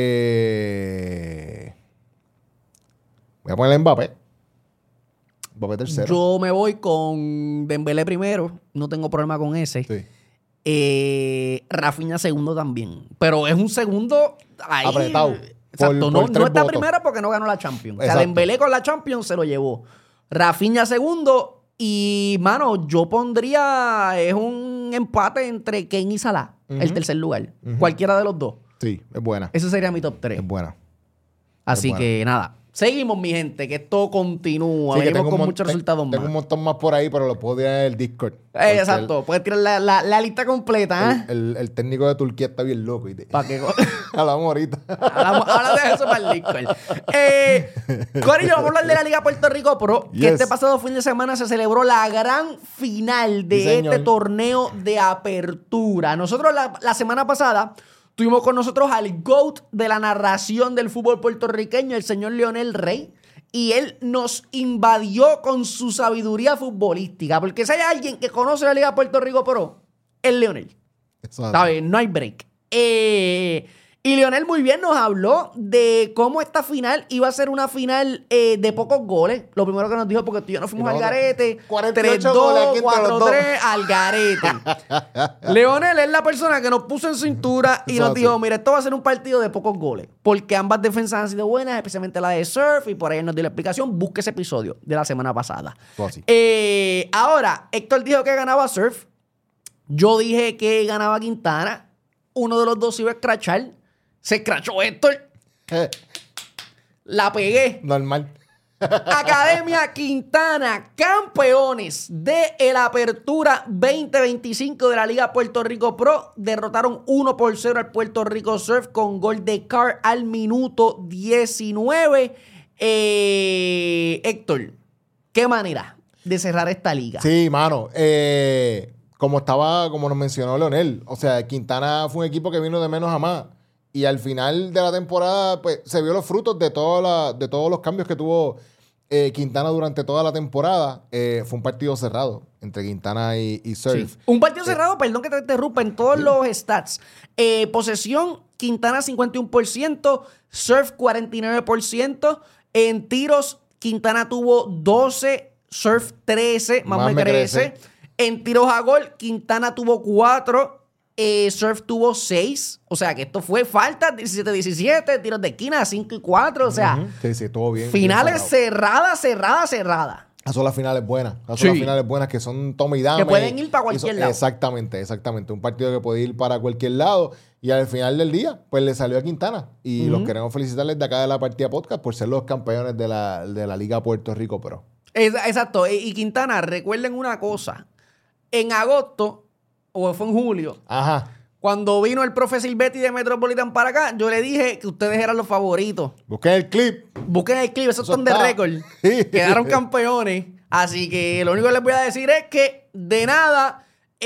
a poner a Mbappé. Mbappé tercero. Yo me voy con Dembélé primero. No tengo problema con ese. Sí. Rafinha segundo también. Pero es un segundo ahí. Apretado. Exacto. Por no tres está votos. primero porque no ganó la Champions. O sea, Exacto. Dembélé con la Champions se lo llevó. Rafinha segundo. Y, mano, yo pondría... Es un empate entre Kane y Salah. El tercer lugar. Cualquiera de los dos. Sí, es buena. Ese sería mi top 3. Es buena. Así buena. que, nada. Seguimos, mi gente. Que esto continúa. Sí, que Venimos con un muchos mon- resultados Tengo un más. montón más por ahí, pero lo puedo tirar en el Discord. Porque Exacto. Puedes tirar la lista completa, ¿eh? El técnico de Turquía está bien loco. ¿Para qué? Hablamos ahorita. Ahora de eso para el Discord. Corillo, vamos a hablar de la Liga Puerto Rico Pro. Que Yes. este pasado fin de semana se celebró la gran final de Sí, señor. este torneo de apertura. Nosotros la semana pasada tuvimos con nosotros al GOAT de la narración del fútbol puertorriqueño, el señor Leonel Rey. Y él nos invadió con su sabiduría futbolística. Porque si hay alguien que conoce la Liga Puerto Rico Pro, es Leonel. Eso es así. ¿Sabes? No hay break. Y Lionel muy bien nos habló de cómo esta final iba a ser una final de pocos goles. Lo primero que nos dijo, porque tú y yo nos fuimos al garete. 48 goles 3-2, aquí entre los dos. 4-3, al garete. Lionel es la persona que nos puso en cintura y Eso nos así. dijo, mira, esto va a ser un partido de pocos goles. Porque ambas defensas han sido buenas, especialmente la de Surf. Y por ahí él nos dio la explicación. Busque ese episodio de la semana pasada. Eso así. Ahora, Héctor dijo que ganaba Surf. Yo dije que ganaba Quintana. Uno de los dos se iba a escrachar. Se escrachó Héctor. La pegué. Normal. Academia Quintana, campeones de el Apertura 2025 de la Liga Puerto Rico Pro. Derrotaron 1-0 al Puerto Rico Surf con gol de Carr al minuto 19. Héctor, ¿qué manera de cerrar esta liga? Sí, mano. Como nos mencionó Leonel, o sea, Quintana fue un equipo que vino de menos a más. Y al final de la temporada, pues, se vio los frutos de todos los cambios que tuvo Quintana durante toda la temporada. Fue un partido cerrado entre Quintana y Surf. Sí. Un partido cerrado, perdón que te interrumpa, en todos los stats. Posesión, Quintana 51%, Surf 49%. En tiros, Quintana tuvo 12, Surf 13, más me crece. En tiros a gol, Quintana tuvo 4. Surf tuvo 6. O sea que esto fue falta 17-17, tiros de esquina 5 y 4. O sea, Sí, todo bien. finales bien cerradas. Esas son las finales buenas. Esas Sí. son las finales buenas que son toma y dame. Que pueden ir para cualquier lado. Exactamente. Un partido que puede ir para cualquier lado. Y al final del día, pues le salió a Quintana. Y los queremos felicitarles de acá de la Partida Podcast por ser los campeones de la Liga Puerto Rico Pro. Exacto. Y Quintana, recuerden una cosa. En agosto, o fue en julio, Ajá. cuando vino el profe Silvetti de Metropolitan para acá, yo le dije que ustedes eran los favoritos. Busquen el clip. Busquen el clip, esos Eso están de está. récord. Quedaron campeones. Así que lo único que les voy a decir es que de nada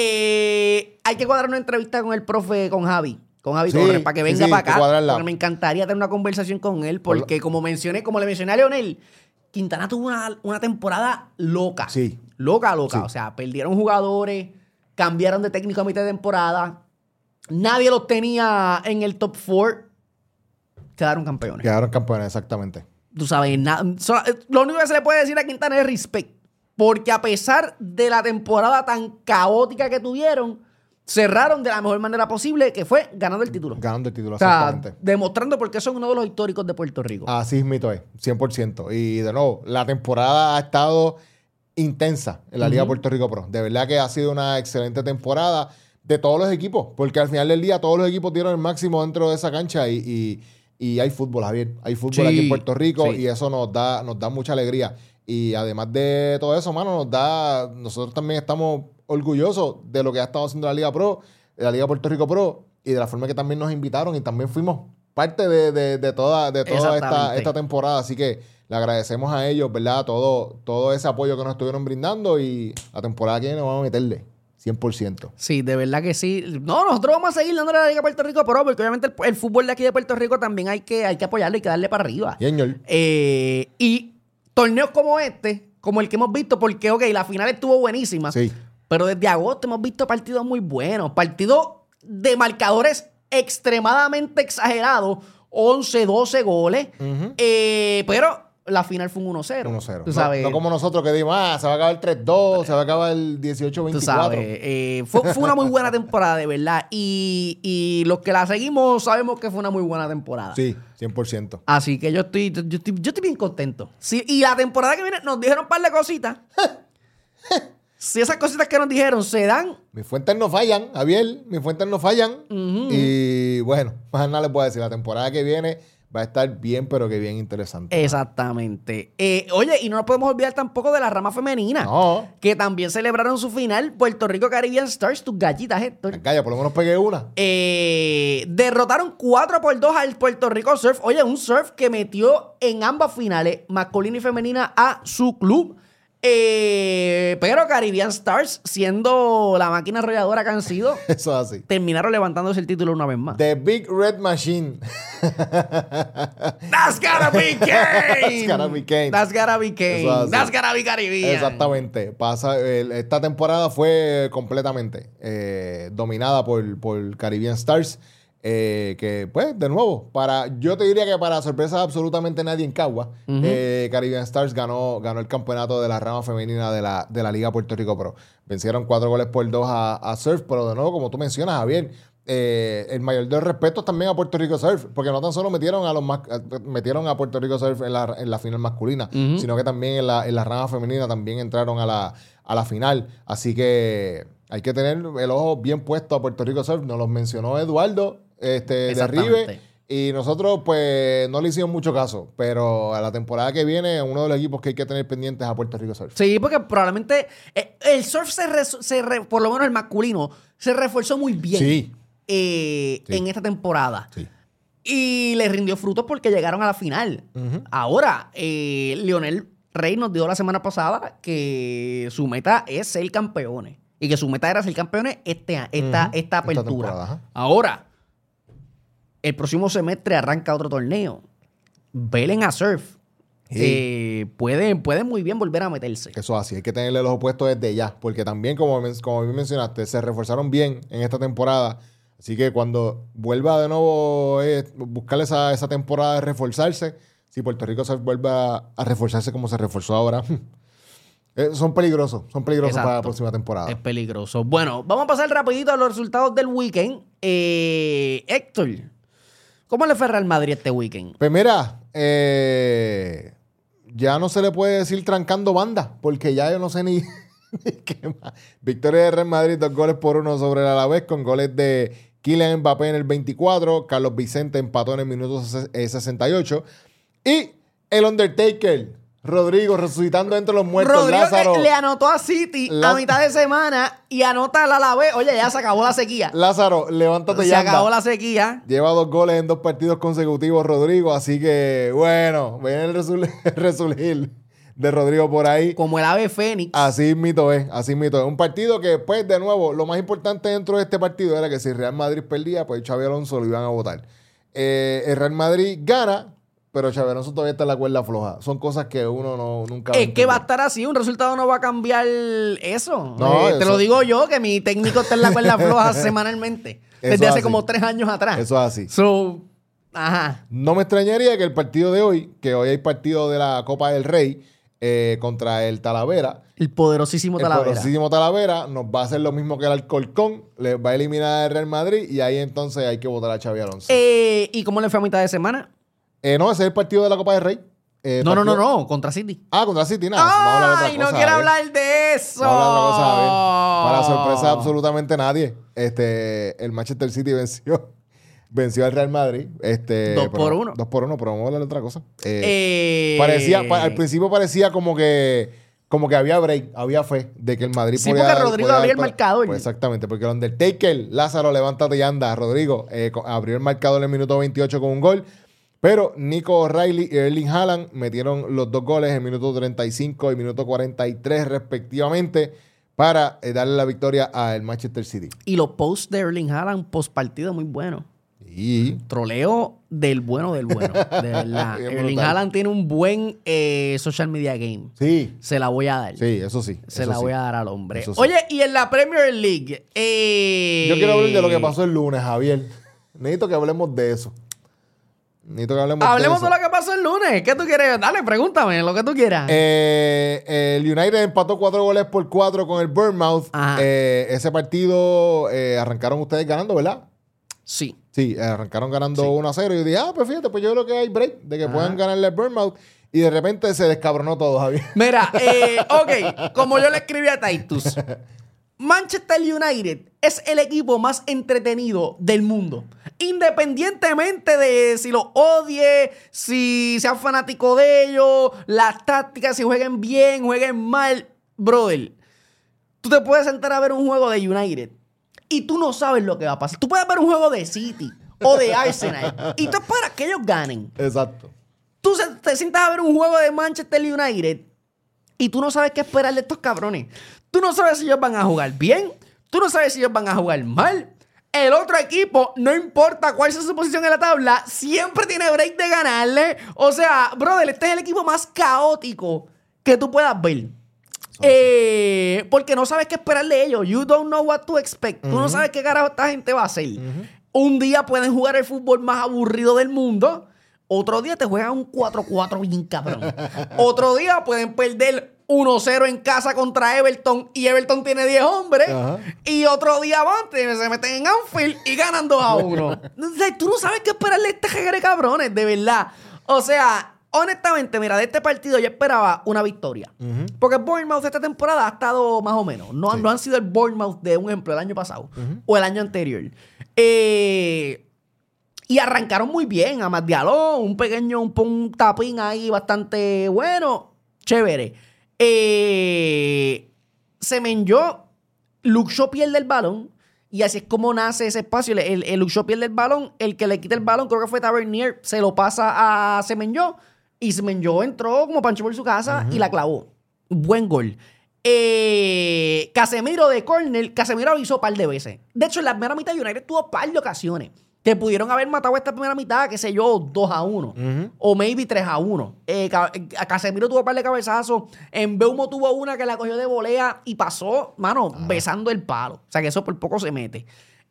hay que cuadrar una entrevista con el profe, con Javi. Con Javi Sí, Torres, para que venga sí, para hay que acá. cuadrarla. Porque me encantaría tener una conversación con él. Porque como le mencioné a Leonel, Quintana tuvo una temporada loca. Sí. Loca. Sí. O sea, perdieron jugadores, cambiaron de técnico a mitad de temporada. Nadie los tenía en el top 4. Quedaron campeones. Quedaron campeones, exactamente. Tú sabes, lo único que se le puede decir a Quintana es respect. Porque a pesar de la temporada tan caótica que tuvieron, cerraron de la mejor manera posible, que fue ganando el título. Ganando el título, O sea, exactamente. demostrando por qué son uno de los históricos de Puerto Rico. Así es, mito es, 100%. Y de nuevo, la temporada ha estado intensa en la Liga Puerto Rico Pro. De verdad que ha sido una excelente temporada de todos los equipos, porque al final del día todos los equipos dieron el máximo dentro de esa cancha y hay fútbol, Javier. Hay fútbol Sí, aquí en Puerto Rico sí. y eso nos da mucha alegría. Y además de todo eso, mano, nosotros también estamos orgullosos de lo que ha estado haciendo la Liga Pro, de la Liga Puerto Rico Pro y de la forma que también nos invitaron y también fuimos parte de toda Exactamente. esta temporada. Así que le agradecemos a ellos, ¿verdad? Todo ese apoyo que nos estuvieron brindando y la temporada que viene vamos a meterle 100%. Sí, de verdad que sí. No, nosotros vamos a seguir dándole a la Liga Puerto Rico Pro, porque obviamente el fútbol de aquí de Puerto Rico también hay que apoyarlo, hay que darle para arriba. Señor. Y torneos como este, como el que hemos visto, porque, ok, la final estuvo buenísima. Sí. Pero desde agosto hemos visto partidos muy buenos. Partidos de marcadores extremadamente exagerados. 11, 12 goles. Pero la final fue un 1-0. 1-0. Tú sabes. No como nosotros que dimos, se va a acabar 3-2, se va a acabar el 18-24. Tú sabes, fue una muy buena temporada, de verdad. Y los que la seguimos sabemos que fue una muy buena temporada. Sí, 100%. Así que yo estoy bien contento. Sí, y la temporada que viene nos dijeron un par de cositas. Si esas cositas que nos dijeron se dan, Mis fuentes no fallan, Javier. Mis fuentes no fallan. Y bueno, más nada les puedo decir. La temporada que viene va a estar bien, pero que bien interesante. exactamente. Oye, y no nos podemos olvidar tampoco de la rama femenina. No. Que también celebraron su final. Puerto Rico Caribbean Stars, tus gallitas, Héctor. Calla, por lo menos pegué una. Derrotaron 4-2 al Puerto Rico Surf. Oye, un Surf que metió en ambas finales, masculina y femenina, a su club. Pero Caribbean Stars, siendo la máquina arrolladora que han sido, Eso es así. terminaron levantándose el título una vez más. The Big Red Machine. That's gotta be Kane. That's gotta be Kane. That's gotta be Kane. Eso es así. That's gotta be Caribbean. Exactamente. Esta temporada fue completamente dominada por Caribbean Stars. Que, pues, de nuevo, yo te diría que para sorpresa de absolutamente nadie en Cagua, Caribbean Stars ganó el campeonato de la rama femenina de la Liga Puerto Rico Pro. Vencieron 4-2 a Surf, pero de nuevo, como tú mencionas, Javier, el mayor de los respetos también a Puerto Rico Surf, porque no tan solo metieron a Puerto Rico Surf en la final masculina, sino que también en la rama femenina también entraron a la final. Así que hay que tener el ojo bien puesto a Puerto Rico Surf. Nos los mencionó Eduardo de Rive, y nosotros pues no le hicimos mucho caso, pero a la temporada que viene uno de los equipos que hay que tener pendientes es a Puerto Rico Surf. Sí, porque probablemente el surf por lo menos el masculino se reforzó muy bien en esta temporada. Sí. Y les rindió frutos porque llegaron a la final. Ahora, Lionel Rey nos dio la semana pasada que su meta es ser campeones. Y que su meta era ser campeones esta apertura. Ahora, el próximo semestre arranca otro torneo. Velen a Surf. Pueden muy bien volver a meterse. Eso así, hay que tenerle los opuestos desde ya, porque también, como bien mencionaste, se reforzaron bien en esta temporada. Así que cuando vuelva de nuevo buscar esa temporada de reforzarse, si Puerto Rico se vuelve a reforzarse como se reforzó ahora, son peligrosos Exacto. para la próxima temporada. Es peligroso. Bueno, vamos a pasar rapidito a los resultados del weekend. Héctor, ¿cómo le fue al Real Madrid este weekend? Pues mira, ya no se le puede decir trancando banda, porque ya yo no sé ni qué más. Victoria de Real Madrid, 2-1 sobre el Alavés, con goles de Kylian Mbappé en el 24, Carlos Vicente empató en el minuto 68, y el Undertaker, Rodrigo, resucitando entre los muertos. Rodrigo Lázaro le anotó a City a mitad de semana y anota al Alavés. Oye, ya se acabó la sequía. Lázaro, levántate Se ya. acabó la sequía. Lleva 2 goles en 2 partidos consecutivos, Rodrigo. Así que, bueno, viene el resurgir de Rodrigo por ahí. Como el ave fénix. Así mito es. Un partido que, pues, de nuevo, lo más importante dentro de este partido era que si Real Madrid perdía, pues Xabi Alonso lo iban a votar. El Real Madrid gana, pero Xabi Alonso todavía está en la cuerda floja. Son cosas que uno nunca... Es que va a estar así, un resultado no va a cambiar eso. No, te lo digo yo, que mi técnico está en la cuerda floja semanalmente. Desde hace como 3 años atrás. Eso es así. Ajá. No me extrañaría que el partido de hoy, que hoy hay partido de la Copa del Rey contra el Talavera. El poderosísimo Talavera. El poderosísimo Talavera nos va a hacer lo mismo que el Alcorcón. Le va a eliminar al Real Madrid y ahí entonces hay que votar a Xabi Alonso. ¿Y cómo le fue a mitad de semana? No, ese es el partido de la Copa del Rey. No, contra City. Contra City, nada. Vamos a hablar de otra ¡Ay, cosa, no quiero hablar de eso! Vamos a hablar de otra cosa, Para sorpresa de absolutamente nadie, el Manchester City venció al Real Madrid. 2-1. 2-1, pero vamos a hablar de otra cosa. Al principio parecía como que había break, había fe de que el Madrid podía... Sí, porque Rodrigo abría el marcador. Pues exactamente, porque el Undertaker, Lázaro, levántate y anda. Rodrigo abrió el marcador en el minuto 28 con un gol. Pero Nico O'Reilly y Erling Haaland metieron los 2 goles en el minuto 35 y minuto 43 respectivamente para darle la victoria al Manchester City. Y los posts de Erling Haaland, post partido muy buenos. Y troleo del bueno. De verdad. Erling Haaland tiene un buen social media game. Sí. Se la voy a dar. Sí, eso sí. Se la voy a dar al hombre. Sí. Oye, y en la Premier League. Yo quiero hablar de lo que pasó el lunes, Javier. Necesito que hablemos de eso. Hablemos de lo que pasó el lunes. ¿Qué tú quieres? Dale, pregúntame lo que tú quieras. El United empató 4-4 con el Bournemouth. Ese partido arrancaron ustedes ganando, ¿verdad? Sí. Sí, arrancaron ganando 1-0. Y yo dije, pues fíjate, pues yo creo que hay break de que puedan ganarle al Bournemouth. Y de repente se descabronó todo, Javier. Mira, ok, como yo le escribí a Titus, Manchester United es el equipo más entretenido del mundo. Independientemente de si lo odie, si seas fanático de ellos, las tácticas, si jueguen bien, jueguen mal, brother, tú te puedes sentar a ver un juego de United y tú no sabes lo que va a pasar. Tú puedes ver un juego de City o de Arsenal y tú esperas que ellos ganen. Exacto. Tú te sientas a ver un juego de Manchester United y tú no sabes qué esperar de estos cabrones. Tú no sabes si ellos van a jugar bien. Tú no sabes si ellos van a jugar mal. El otro equipo, no importa cuál sea su posición en la tabla, siempre tiene break de ganarle. O sea, brother, este es el equipo más caótico que tú puedas ver. Porque no sabes qué esperar de ellos. You don't know what to expect. Tú no sabes qué carajo esta gente va a hacer. Un día pueden jugar el fútbol más aburrido del mundo. Otro día te juegan un 4-4 bien cabrón. Otro día pueden perder 1-0 en casa contra Everton y Everton tiene 10 hombres. Ajá. Y otro día van, se meten en Anfield y ganan 2-1. Tú no sabes qué esperarle a este jegue de cabrones, de verdad. O sea, honestamente, mira, de este partido yo esperaba una victoria. Porque el Bournemouth esta temporada ha estado más o menos. No han sido el Bournemouth de un ejemplo el año pasado o el año anterior. Y arrancaron muy bien. Amad Diallo, un tapín ahí bastante bueno. Chévere. Semenyo, Luke Shaw pierde el balón. Y así es como nace ese espacio. El Luke Shaw pierde el balón. El que le quita el balón, creo que fue Tavernier, se lo pasa a Semenyo. Y Semenyo entró como Pancho por su casa y la clavó. Buen gol. Casemiro de córner. Casemiro avisó un par de veces. De hecho, en la primera mitad United tuvo un par de ocasiones que pudieron haber matado esta primera mitad, qué sé yo, 2-1. O maybe 3-1. Casemiro tuvo un par de cabezazos. Mbeumo tuvo una que la cogió de volea y pasó, mano, besando el palo. O sea que eso por poco se mete.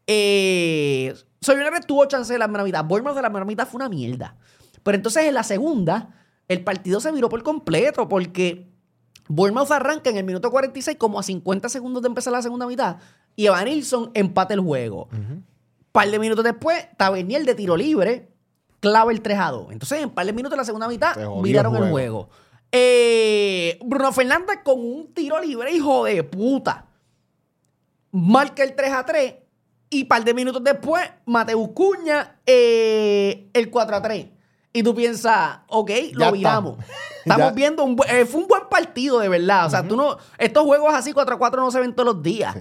United tuvo chance de la primera mitad. Bournemouth de la primera mitad fue una mierda. Pero entonces en la segunda, el partido se viró por completo porque Bournemouth arranca en el minuto 46 como a 50 segundos de empezar la segunda mitad y Evanilson empata el juego. Par de minutos después, Tavernier de tiro libre clava el 3-2. Entonces, en par de minutos de la segunda mitad, miraron el juego. Bruno Fernández con un tiro libre, hijo de puta. Marca el 3-3 y par de minutos después, Mateus Cunha el 4-3. Y tú piensas, ok, lo viramos. Estamos viendo fue un buen partido, de verdad. O sea, estos juegos así 4-4 no se ven todos los días.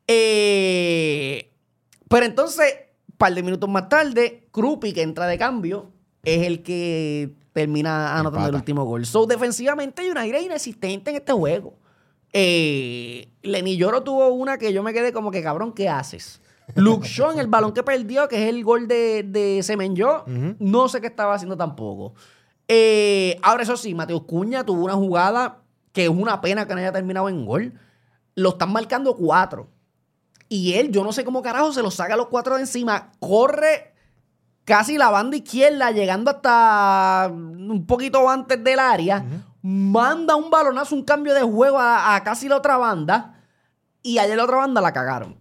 Pero entonces, un par de minutos más tarde, Krupi, que entra de cambio, es el que termina anotando el último gol. So, defensivamente, United es inexistente en este juego. Lenny Yoro tuvo una que yo me quedé como que, cabrón, ¿qué haces? Luke Shaw en el balón que perdió, que es el gol de Semenyo, no sé qué estaba haciendo tampoco. Ahora, eso sí, Mateus Cunha tuvo una jugada que es una pena que no haya terminado en gol. Lo están marcando 4. Y él, yo no sé cómo carajo, se los saca a los 4 de encima. Corre casi la banda izquierda, llegando hasta un poquito antes del área. Manda un balonazo, un cambio de juego a casi la otra banda. Y allá en la otra banda la cagaron.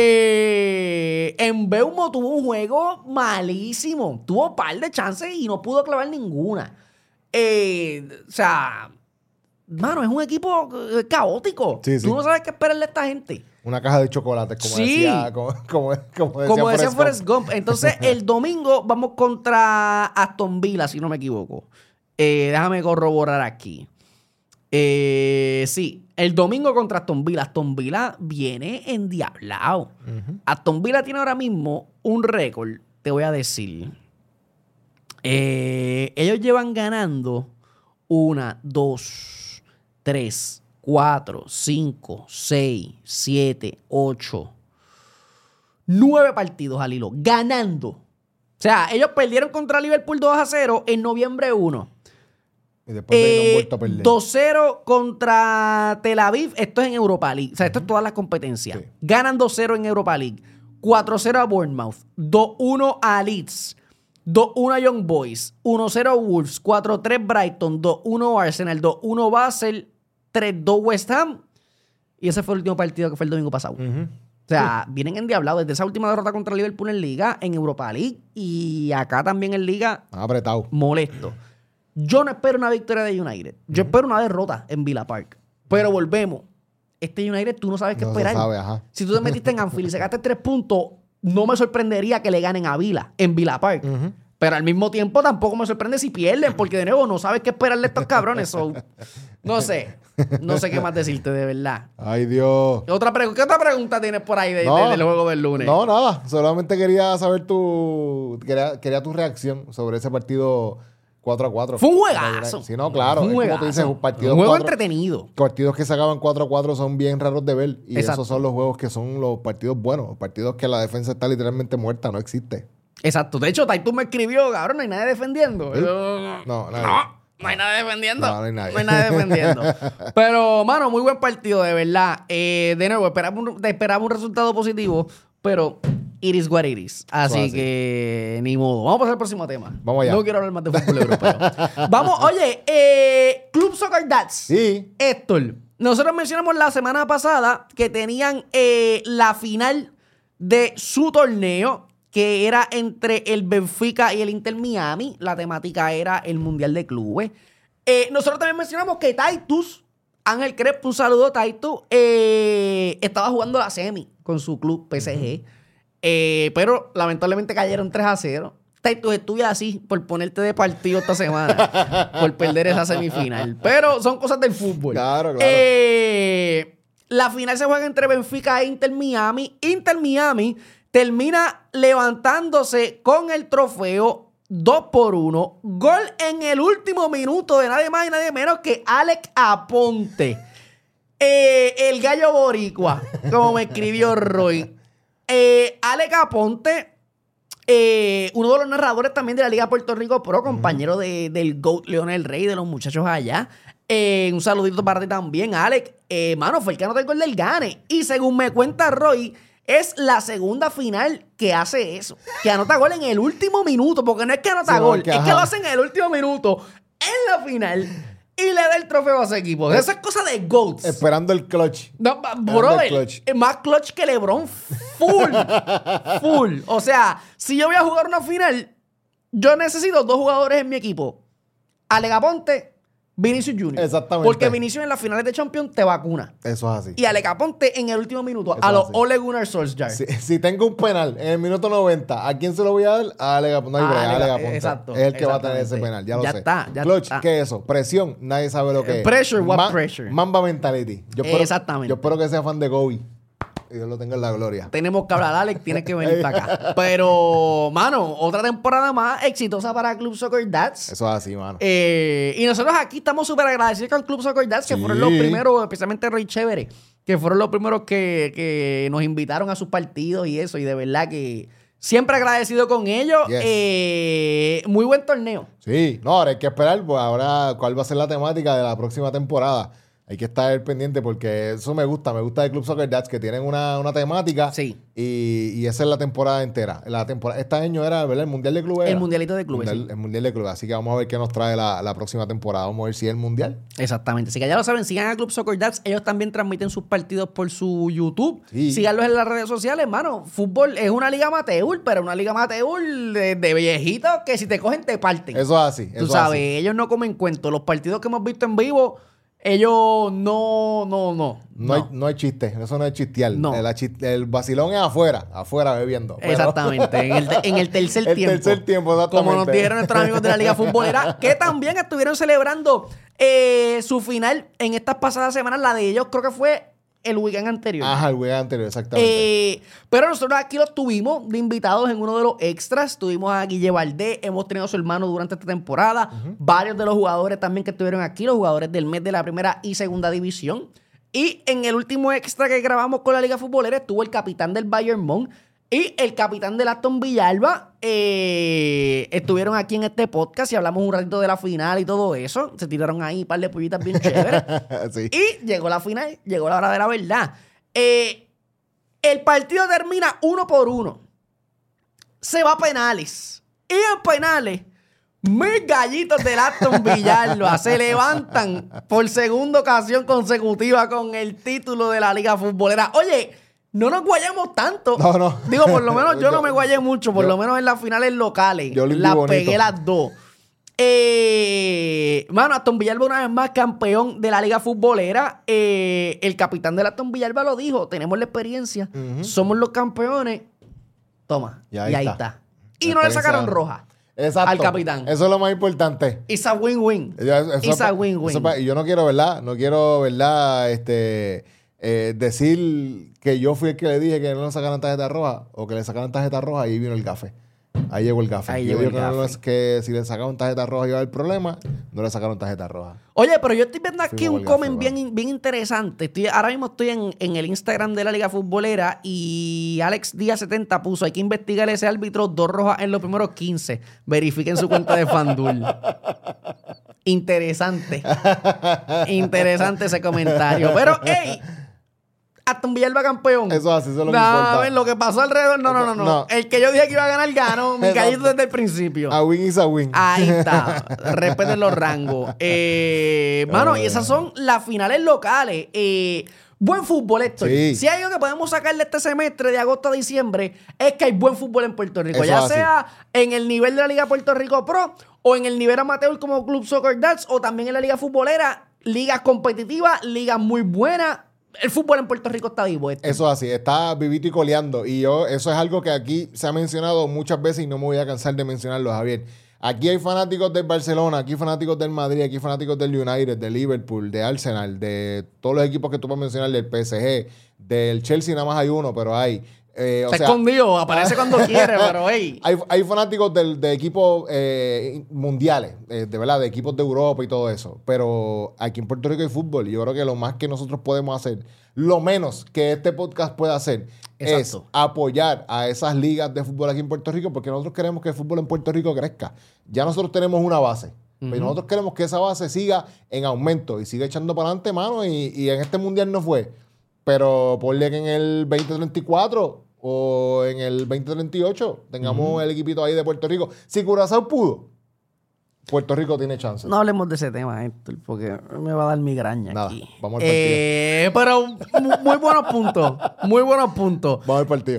Mbeumo tuvo un juego malísimo. Tuvo un par de chances y no pudo clavar ninguna. O sea, mano, es un equipo caótico. Sí. Tú no sabes qué esperarle a esta gente. Una caja de chocolates, como decía Forrest Gump. Entonces, el domingo vamos contra Aston Villa, si no me equivoco. Déjame corroborar aquí. Sí, el domingo contra Aston Villa. Aston Villa viene endiablado. Aston Villa tiene ahora mismo un récord, te voy a decir. Ellos llevan ganando 1, 2, 3, 4, 5, 6, 7, 8, 9 partidos al hilo. Ganando. O sea, ellos perdieron contra Liverpool 2-0 en noviembre 1. Y después de ahí no han vuelto a perder. 2-0 contra Tel Aviv. Esto es en Europa League. O sea, esto es todas las competencias. Sí. Ganan 2-0 en Europa League. 4-0 a Bournemouth. 2-1 a Leeds. 2-1 a Young Boys. 1-0 a Wolves. 4-3 Brighton. 2-1 Arsenal. 2-1 Basel. 3-2 West Ham. Y ese fue el último partido que fue el domingo pasado. O sea, vienen endiablados desde esa última derrota contra Liverpool en Liga, en Europa League y acá también en Liga. Apretado. Molesto. Yo no espero una victoria de United. Yo espero una derrota en Villa Park. Pero volvemos. Este United tú no sabes qué esperar. Si tú te metiste en Anfield y sacaste 3 puntos, no me sorprendería que le ganen a Villa en Villa Park. Pero al mismo tiempo tampoco me sorprende si pierden, porque de nuevo no sabes qué esperarle a estos cabrones. So, no sé qué más decirte, de verdad. Ay, Dios. ¿Qué otra pregunta tienes por ahí del juego del lunes? No, nada. Solamente quería saber quería tu reacción sobre ese partido 4-4. Fue un juegazo. Sí, no, claro. Fue un juegazo. Como tú dices, un juego entretenido. Partidos que se acaban 4-4 son bien raros de ver. Y esos son los juegos que son los partidos buenos. Los partidos que la defensa está literalmente muerta. No existe. Exacto. De hecho, Taitú me escribió, cabrón, no hay nadie defendiendo. ¿Sí? No, nadie. No hay nadie defendiendo. No hay nadie. No hay nadie defendiendo. Pero, mano, muy buen partido, de verdad. De nuevo, esperamos un resultado positivo, pero It is what it is. Así Así. que ni modo. Vamos a pasar al próximo tema. Vamos allá. No quiero hablar más de fútbol europeo. Vamos, oye, Club Soccer Dads. Sí. Héctor, nosotros mencionamos la semana pasada que tenían la final de su torneo, que era entre el Benfica y el Inter Miami. La temática era el Mundial de Clubes. Nosotros también mencionamos que Titus, Ángel Crespo, un saludo, Titus, estaba jugando la semi con su club PSG. Pero lamentablemente cayeron 3-0. Titus, estuve así por ponerte de partido esta semana, por perder esa semifinal. Pero son cosas del fútbol. Claro, claro. La final se juega entre Benfica e Inter Miami. Inter Miami termina levantándose con el trofeo 2-1. Gol en el último minuto de nadie más y nadie menos que Alex Aponte. El gallo boricua, como me escribió Roy. Alex Aponte, uno de los narradores también de la Liga Puerto Rico Pro, compañero del GOAT Leonel Rey, de los muchachos allá. Un saludito para ti también, Alex. Mano, fue el que anotó el gol del Gane. Y según me cuenta Roy, es la segunda final que hace eso. Que anota gol en el último minuto. Porque no es que anota gol, es que lo hace en el último minuto, en la final, y le da el trofeo a su equipo. Esa es cosa de GOATs. Esperando el clutch. No, brother, más clutch que LeBron. Full. Full. O sea, si yo voy a jugar una final, yo necesito 2 jugadores en mi equipo. Alex Aponte, Vinicius Junior. Exactamente. Porque Vinicius en las finales de Champions te vacuna. Eso es así. Y Alex Aponte en el último minuto. Eso a los es así. Ole Gunnar Solskjaer. Si tengo un penal en el minuto 90, ¿a quién se lo voy a dar? A Alex Aponte. No hay break, a Alex Aponte. Exacto. Es el que va a tener ese penal, ya lo sé. Está, ya Clutch, está. ¿qué es eso? Presión, nadie sabe lo que es. Pressure, what pressure? Mamba mentality. Exactamente. Yo espero que sea fan de Kobe. Y Dios lo tenga en la gloria. Tenemos que hablar, Alex, tienes que venir para acá. Pero, mano, otra temporada más exitosa para Club Soccer Dads. Eso es así, mano. Y nosotros aquí estamos súper agradecidos con Club Soccer Dads, que fueron los primeros, especialmente Roy Chévere, que fueron los primeros que nos invitaron a sus partidos y eso. Y de verdad que siempre agradecido con ellos. Yes. Muy buen torneo. Sí, no, ahora hay que esperar, pues ahora cuál va a ser la temática de la próxima temporada. Hay que estar pendiente porque eso me gusta de Club Soccer Dads, que tienen una temática. Sí. Y esa es la temporada entera. Este año era, ¿verdad? El Mundial de Clubes. El Mundialito de Clubes. El Mundial de Clubes. Así que vamos a ver qué nos trae la próxima temporada. Vamos a ver si es el Mundial. Exactamente. Así que ya lo saben, sigan a Club Soccer Dads. Ellos también transmiten sus partidos por su YouTube. Sí. Síganlos en las redes sociales, hermano. Fútbol es una liga amateur, pero una liga amateur de viejitos que si te cogen te parten. Eso es así. Tú sabes, ellos no comen cuento. Los partidos que hemos visto en vivo, ellos no. No hay chiste. Eso no es chistear. No. El vacilón es afuera bebiendo. Pero- Exactamente, en el tercer El tiempo. tercer tiempo, exactamente. Como nos dijeron nuestros amigos de la Liga Futbolera, que también estuvieron celebrando su final en estas pasadas semanas. La de ellos creo que fue el weekend anterior. Ajá, el weekend anterior, exactamente. Pero nosotros aquí los tuvimos de invitados en uno de los extras. Tuvimos a Guille Valdés, hemos tenido a su hermano durante esta temporada. Varios de los jugadores también que estuvieron aquí, los jugadores del mes de la primera y segunda división. Y en el último extra que grabamos con la Liga Futbolera estuvo el capitán del Bayern Munich y el capitán del Aston Villalba. Estuvieron aquí en este podcast y hablamos un ratito de la final y todo eso. Se tiraron ahí un par de pollitas bien chéveres. Sí. Y llegó la final, llegó la hora de la verdad. El partido termina 1-1. Se va a penales. Y en penales, mis gallitos del Aston Villalba se levantan por segunda ocasión consecutiva con el título de la Liga Futbolera. Oye, no nos guayamos tanto. No. Digo, por lo menos yo no me guayé mucho, por lo menos en las finales locales. Yo limpié Las bonito. pegué las dos. Mano, Aston Villalba una vez más campeón de la Liga Futbolera. El capitán del Aston Villalba lo dijo, tenemos la experiencia, somos los campeones. Toma, y ahí está. Y no le sacaron roja. Exacto. Al capitán. Eso es lo más importante. It's a win-win. Eso- It's a win-win. Y yo no quiero, ¿verdad? Decir que yo fui el que le dije que no le sacaran tarjeta roja o que le sacaran tarjeta roja y ahí vino el gafe. Ahí llegó el gafe. Ahí Yo llegó digo el que no gafe. es que si le sacaron tarjeta roja iba a haber problema, no le sacaron tarjeta roja. Oye, pero yo estoy viendo aquí Fuimos un al gafe, comment bien interesante. Ahora mismo estoy en el Instagram de la Liga Futbolera y Alex Díaz 70 puso, hay que investigar ese árbitro, 2 rojas en los primeros 15. Verifiquen su cuenta de FanDuel. Interesante. Interesante ese comentario. Pero, hey, Aston Villa va campeón. Eso así, eso es lo que No, importa. a ver, lo que pasó alrededor, no. El que yo dije que iba a ganar, ganó. Me caí desde el principio. A win is a win. Ahí está. Respeten los rangos. Mano, y esas son las finales locales. Buen fútbol, Héctor. Sí. Si hay algo que podemos sacar de este semestre de agosto a diciembre es que hay buen fútbol en Puerto Rico. Eso Ya así. sea en el nivel de la Liga Puerto Rico Pro o en el nivel amateur como Club Soccer Darts o también en la Liga Futbolera. Ligas competitivas, ligas muy buenas. El fútbol en Puerto Rico está vivo. Eso es así, está vivito y coleando. Y eso es algo que aquí se ha mencionado muchas veces y no me voy a cansar de mencionarlo, Javier. Aquí hay fanáticos del Barcelona, aquí hay fanáticos del Madrid, aquí hay fanáticos del United, del Liverpool, de Arsenal, de todos los equipos que tú puedes mencionar, del PSG, del Chelsea nada más hay uno, pero hay. Está escondido, aparece cuando quiere, pero hey. Hay fanáticos de equipos mundiales, de verdad, de equipos de Europa y todo eso. Pero aquí en Puerto Rico hay fútbol. Y yo creo que lo más que nosotros podemos hacer, lo menos que este podcast puede hacer, Exacto. es apoyar a esas ligas de fútbol aquí en Puerto Rico, porque nosotros queremos que el fútbol en Puerto Rico crezca. Ya nosotros tenemos una base. Pero nosotros queremos que esa base siga en aumento y siga echando para adelante, mano. Y en este mundial no fue. Pero ponle que en el 2034 o en el 2038 tengamos el equipito ahí de Puerto Rico. Si Curazao pudo, Puerto Rico tiene chance. No hablemos de ese tema, Héctor, porque me va a dar migraña Nada, aquí. vamos al partido. Pero muy buenos puntos. Muy buenos puntos. Vamos al partido.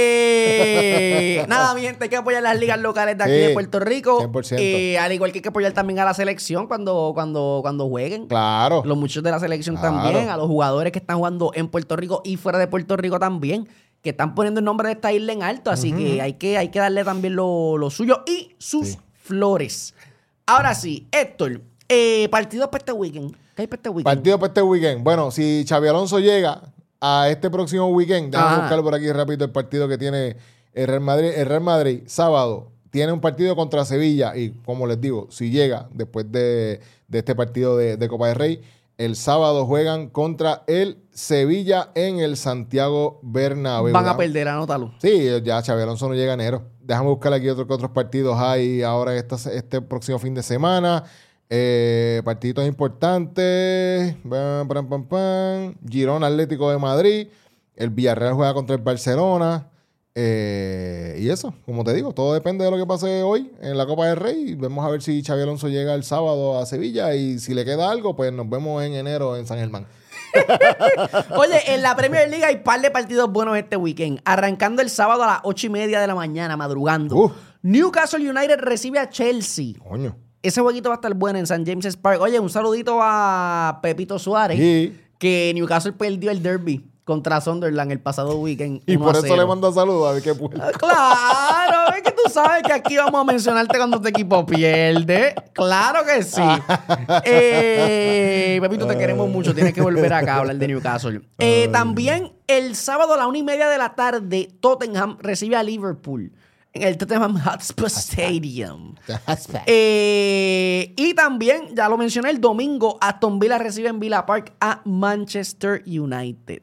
Nada, mi gente, hay que apoyar las ligas locales de aquí Sí, de Puerto Rico. 100%. Al igual que hay que apoyar también a la selección cuando jueguen. Claro. Los muchachos de la selección Claro. también, a los jugadores que están jugando en Puerto Rico y fuera de Puerto Rico también, que están poniendo el nombre de esta isla en alto. Así que hay que darle también lo suyo y sus flores. Ahora sí, Héctor, partidos para este weekend. ¿Qué hay para este weekend? Partido para este weekend. Bueno, si Xabi Alonso llega a este próximo weekend, déjame buscar por aquí rápido el partido que tiene el Real Madrid. El Real Madrid, sábado, tiene un partido contra Sevilla. Y como les digo, si llega después de este partido de Copa del Rey, el sábado juegan contra el Sevilla en el Santiago Bernabéu. Van a perder, anótalo. Sí, ya Xabi Alonso no llega a enero. Déjame buscar aquí otros partidos hay ahora este próximo fin de semana. Partiditos importantes. Girona Atlético de Madrid. El Villarreal juega contra el Barcelona. Y eso, como te digo, todo depende de lo que pase hoy en la Copa del Rey. Vamos a ver si Xabi Alonso llega el sábado a Sevilla y si le queda algo, pues nos vemos en enero en San Germán. Oye, en la Premier League hay un par de partidos buenos este weekend. Arrancando el sábado a las 8:30 de la mañana, madrugando. Newcastle United recibe a Chelsea. Coño. Ese jueguito va a estar bueno en St. James's Park. Oye, un saludito a Pepito Suárez, Sí. que Newcastle perdió el derby contra Sunderland el pasado weekend. Y por eso 1-0. le mando saludos a ver qué puede. Claro, es que tú sabes que aquí vamos a mencionarte cuando tu equipo pierde. Claro que sí. Pepito, te queremos mucho. Tienes que volver acá a hablar de Newcastle. También el sábado a la 1:30 de la tarde, Tottenham recibe a Liverpool en el Tottenham Hotspur Stadium. Y también, ya lo mencioné, el domingo, Aston Villa recibe en Villa Park a Manchester United.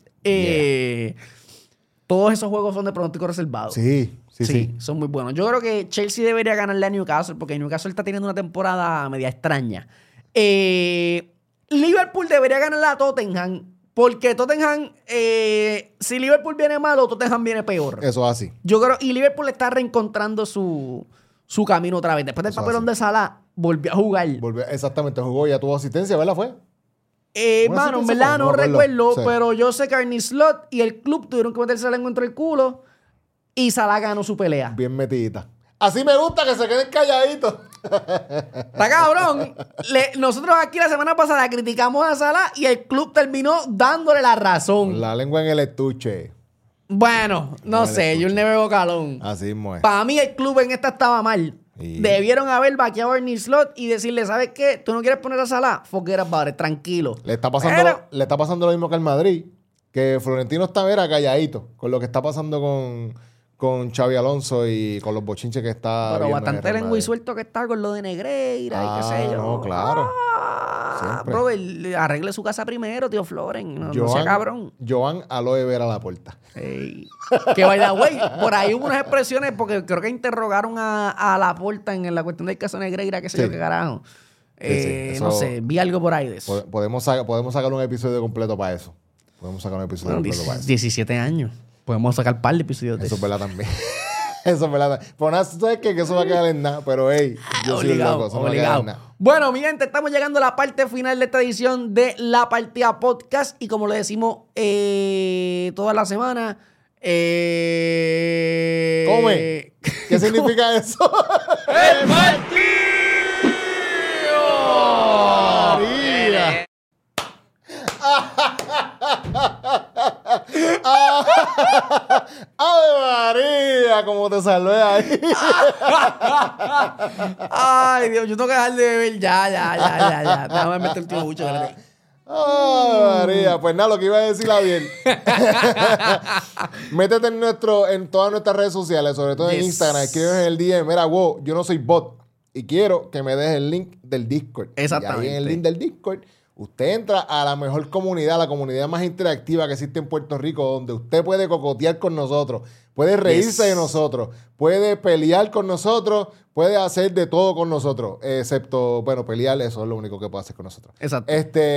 Todos esos juegos son de pronóstico reservado. Sí. Son muy buenos. Yo creo que Chelsea debería ganarle a Newcastle porque Newcastle está teniendo una temporada media extraña. Liverpool debería ganarle a Tottenham porque Tottenham, si Liverpool viene malo, Tottenham viene peor. Eso es así. Yo creo, y Liverpool está reencontrando su camino otra vez. Después del Eso papelón así. de Salah, volvió a jugar. Exactamente, jugó, ya tuvo asistencia, ¿verdad? Fue. Mano, en asistencia verdad fue, no no me acuerdo. recuerdo, Sí. pero yo sé que Arne Slot y el club tuvieron que meterse la lengua entre el culo y Salah ganó su pelea. Bien metidita. Así me gusta que se queden calladitos. Está cabrón. Nosotros aquí la semana pasada criticamos a Salah y el club terminó dándole la razón. La lengua en el estuche. Bueno, no le sé, escucho. you'll never walk alone. Así mismo es. Para mí el club en esta estaba mal. Sí. Debieron haber vaqueado a Arne Slot y decirle, ¿sabes qué? ¿Tú no quieres poner a Salah? Forget about it, tranquilo. Le está pasando lo mismo que al Madrid. Que Florentino está calladito con lo que está pasando con Xabi Alonso y con los bochinches que está Pero viendo en el bastante Real lengua y Madrid. suelto que está con lo de Negreira y qué sé yo. No, claro. Siempre. Brother, arregle su casa primero, tío Floren. No sea cabrón. Joan Aloe Vera a la puerta. Ey. Que by the way, por ahí hubo unas expresiones porque creo que interrogaron a Laporta en la cuestión del caso Negreira, qué sé yo, qué carajo. Sí, eso- No sé, vi algo por ahí de eso. Podemos sacar un episodio completo para eso. Podemos sacar un episodio Bueno, completo para eso. 17 años. Podemos sacar un par de episodios de Eso es verdad también. Eso es verdad. Pues nada, tú sabes que eso va a quedar en nada, pero hey, yo soy un loco, eso no va a quedar en nada. Bueno, mi gente, estamos llegando a la parte final de esta edición de La Partida Podcast. Y como le decimos toda la semana, Come. ¿Qué significa eso? ¡El partido! María. ¡Ave María! ¿Cómo te salvé ahí? Ay, Dios, yo tengo que dejar de beber ya. Déjame meter el tío mucho. ¡Ay, María! Pues nada, lo que iba a decir Javier. Métete en todas nuestras redes sociales, sobre todo en Yes. Instagram. Escribe en el DM, mira, wow, yo no soy bot. Y quiero que me des el link del Discord. Exactamente. Y ahí en el link del Discord, usted entra a la mejor comunidad, la comunidad más interactiva que existe en Puerto Rico, donde usted puede cocotear con nosotros, puede reírse de nosotros, puede pelear con nosotros, puede hacer de todo con nosotros, excepto, bueno, pelear, eso es lo único que puede hacer con nosotros. Exacto.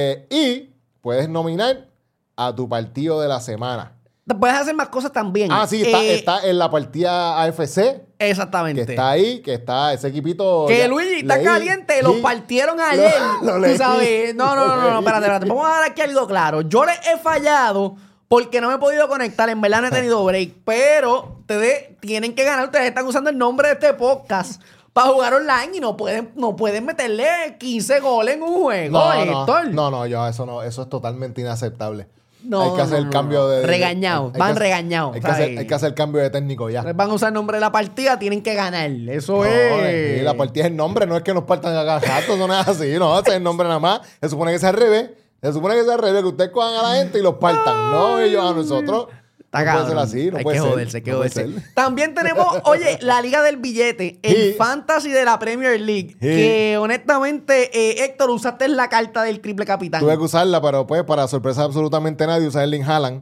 Y puedes nominar a tu partido de la semana. Puedes hacer más cosas también. Ah, sí, está en la partida AFC, Exactamente. que está ahí, que está ese equipito. Que ya Luigi está leí, caliente, lo sí. partieron ayer. Lo leí. Tú sabes. No, espérate. Vamos a dar aquí algo claro. Yo les he fallado porque no me he podido conectar. En verdad no he tenido break. Pero ustedes tienen que ganar. Ustedes están usando el nombre de este podcast para jugar online y no pueden meterle 15 goles en un juego, Héctor. No, eso es totalmente inaceptable. No, hay que hacer el cambio de... Regañados, hay van que- regañados. Hay que hacer el cambio de técnico ya. Van a usar el nombre de la partida, tienen que ganar. Eso No, es. y la partida es el nombre, no es que nos partan a cada rato, eso no es así, no, ese es el nombre nada más. Se supone que sea al revés. Se supone que sea al revés, que ustedes cojan a la gente y los partan, no ellos a nosotros. Está no puede ser cabrón. así, no Hay puede que ser. joderse, hay que no puede joderse. ser. También tenemos, oye, la Liga del Billete, el Sí. Fantasy de la Premier League. Que honestamente, Héctor, usaste la carta del triple capitán. Tuve que usarla, pero pues para sorpresa de absolutamente nadie, usar el Erling Haaland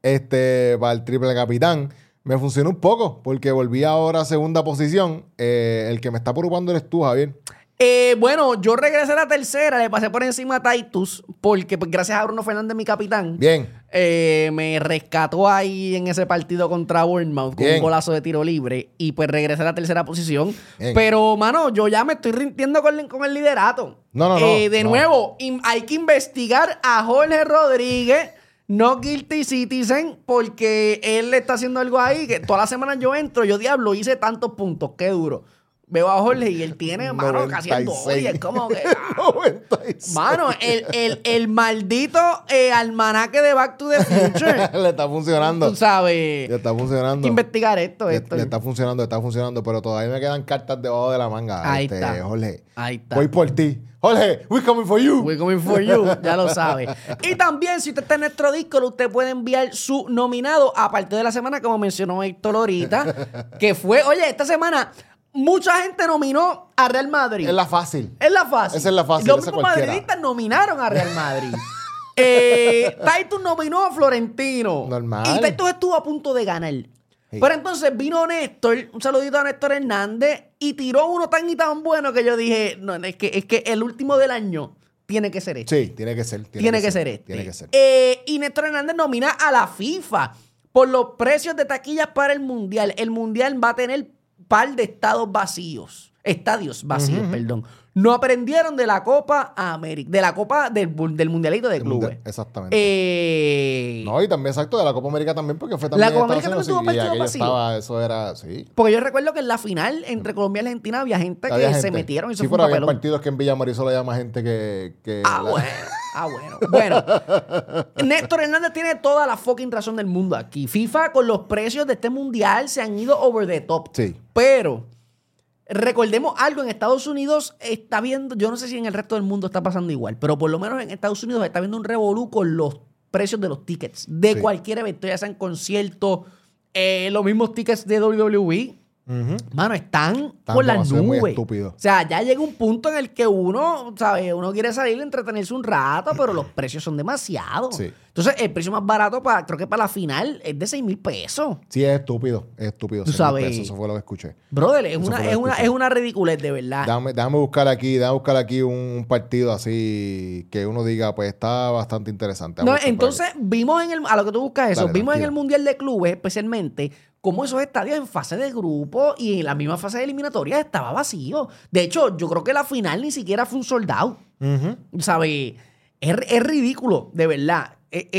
para el triple capitán. Me funcionó un poco, porque volví ahora a segunda posición. El que me está preocupando eres tú, Javier. Bueno, yo regresé a la tercera, le pasé por encima a Titus, porque pues, gracias a Bruno Fernández, mi capitán, Bien. me rescató ahí en ese partido contra Bournemouth con Bien. un golazo de tiro libre y pues regresé a la tercera posición. Bien. Pero, mano, yo ya me estoy rindiendo con el liderato. No. De nuevo, hay que investigar a Jorge Rodríguez, no Guilty Citizen, porque él le está haciendo algo ahí que todas las semanas yo entro, yo diablo, hice tantos puntos, qué duro. Veo a Jorge y él tiene, mano, casi el doble. Y es como que... 96. Mano, el maldito almanaque de Back to the Future. Le está funcionando. Tú sabes. Le está Hay funcionando. que investigar esto. Le está funcionando, pero todavía me quedan cartas debajo de la manga. Ahí está. Jorge. Ahí está. Voy por ti. Jorge, we coming for you. We're coming for you, ya lo sabe. Y también, si usted está en nuestro Discord, usted puede enviar su nominado a partir de la semana, como mencionó Héctor ahorita, que fue, oye, esta semana mucha gente nominó a Real Madrid. Es la fácil. Es la fácil. Esa es la fácil, Los esa mismos cualquiera. madridistas nominaron a Real Madrid. Titus nominó a Florentino. Normal. Y Titus estuvo a punto de ganar. Sí. Pero entonces vino Néstor, un saludito a Néstor Hernández, y tiró uno tan y tan bueno que yo dije, no, es que el último del año tiene que ser este. Sí, tiene que ser. Tiene que ser este. Tiene que ser. Y Néstor Hernández nomina a la FIFA por los precios de taquillas para el Mundial. El Mundial va a tener par de estadios vacíos, perdón. No aprendieron de la Copa América, de la Copa del Mundialito de Clubes. Exactamente. No, y también exacto, de la Copa América también, porque fue también La Copa en Estados América también Unidos, tuvo sí, y partidos aquello vacíos. eso era, sí. Porque yo recuerdo que en la final entre Colombia y Argentina había gente Había que se gente. metieron y eso Sí, fue pero un había papelón. partidos que en Villa Marisol había más gente que Bueno. Bueno, Néstor Hernández tiene toda la fucking razón del mundo aquí. FIFA con los precios de este mundial se han ido over the top. Sí. Pero recordemos algo, en Estados Unidos está viendo, yo no sé si en el resto del mundo está pasando igual, pero por lo menos en Estados Unidos está viendo un revolú con los precios de los tickets de Sí. cualquier evento, ya sean conciertos, los mismos tickets de WWE. Mano, están por las demasiado muy nubes. estúpidos. O sea, ya llega un punto en el que uno, ¿sabes? Uno quiere salir a entretenerse un rato, pero los precios son demasiados. Sí. Entonces, el precio más barato, creo que para la final, es de 6,000 pesos. Sí, es estúpido. Es estúpido. Tú 6,000 sabes. pesos, eso fue lo que escuché. Brother, Eso fue lo que escuché. es una ridiculez, de verdad. Déjame buscar aquí un partido así que uno diga, pues está bastante interesante. No, Vamos a buscar por entonces, vimos a lo que tú buscas eso, Dale, vimos en tranquila. el Mundial de Clubes, especialmente, cómo esos estadios en fase de grupo y en la misma fase de eliminatoria estaba vacío. De hecho, yo creo que la final ni siquiera fue un soldado. aquí. ¿Sabes? Es ridículo, de verdad.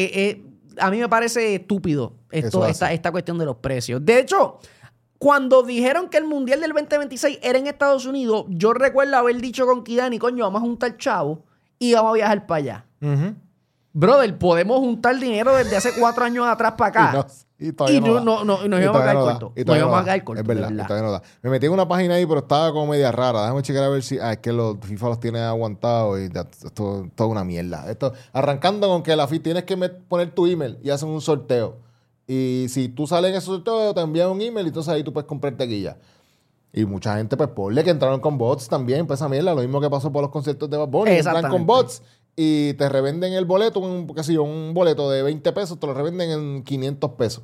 A mí me parece estúpido Eso hace. esta cuestión de los precios. De hecho, cuando dijeron que el Mundial del 2026 era en Estados Unidos, yo recuerdo haber dicho con Kidani, coño, vamos a juntar chavos y vamos a viajar para allá. Brother, podemos juntar dinero desde hace 4 años atrás para acá. Y todavía no da. Y nos íbamos a quedar cortos. Nos íbamos a quedar cortos. Es verdad, y todavía no da. Me metí en una página ahí, pero estaba como media rara. Déjame checar a ver si... es que los FIFA los tiene aguantados y esto es toda una mierda. Esto, arrancando con que la FIFA tienes que poner tu email y hacen un sorteo. Y si tú sales en ese sorteo, te envían un email y entonces ahí tú puedes comprar taquilla. Y mucha gente, pues, ponle que entraron con bots también, pues esa mierda. Lo mismo que pasó por los conciertos de Bad Bunny. Entran con bots y te revenden el boleto, un boleto de 20 pesos, te lo revenden en 500 pesos.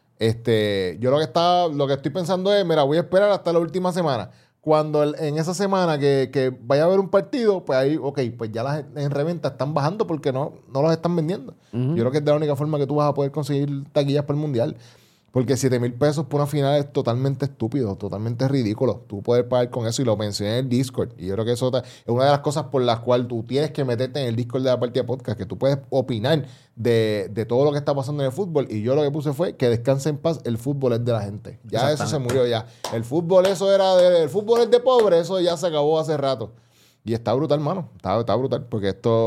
Yo lo que estoy pensando es, mira, voy a esperar hasta la última semana. Cuando en esa semana que vaya a haber un partido, pues ahí, ok, pues ya en reventa están bajando porque no los están vendiendo. Yo creo que es de la única forma que tú vas a poder conseguir taquillas para el Mundial. Porque 7,000 pesos por una final es totalmente estúpido, totalmente ridículo. Tú puedes pagar con eso y lo mencioné en el Discord. Y yo creo que eso es una de las cosas por las cuales tú tienes que meterte en el Discord de la Partida Podcast, que tú puedes opinar de todo lo que está pasando en el fútbol. Y yo lo que puse fue que descanse en paz, el fútbol es de la gente. Ya eso se murió ya. El fútbol el fútbol es de pobre, eso ya se acabó hace rato. Y está brutal, mano. Está brutal. Porque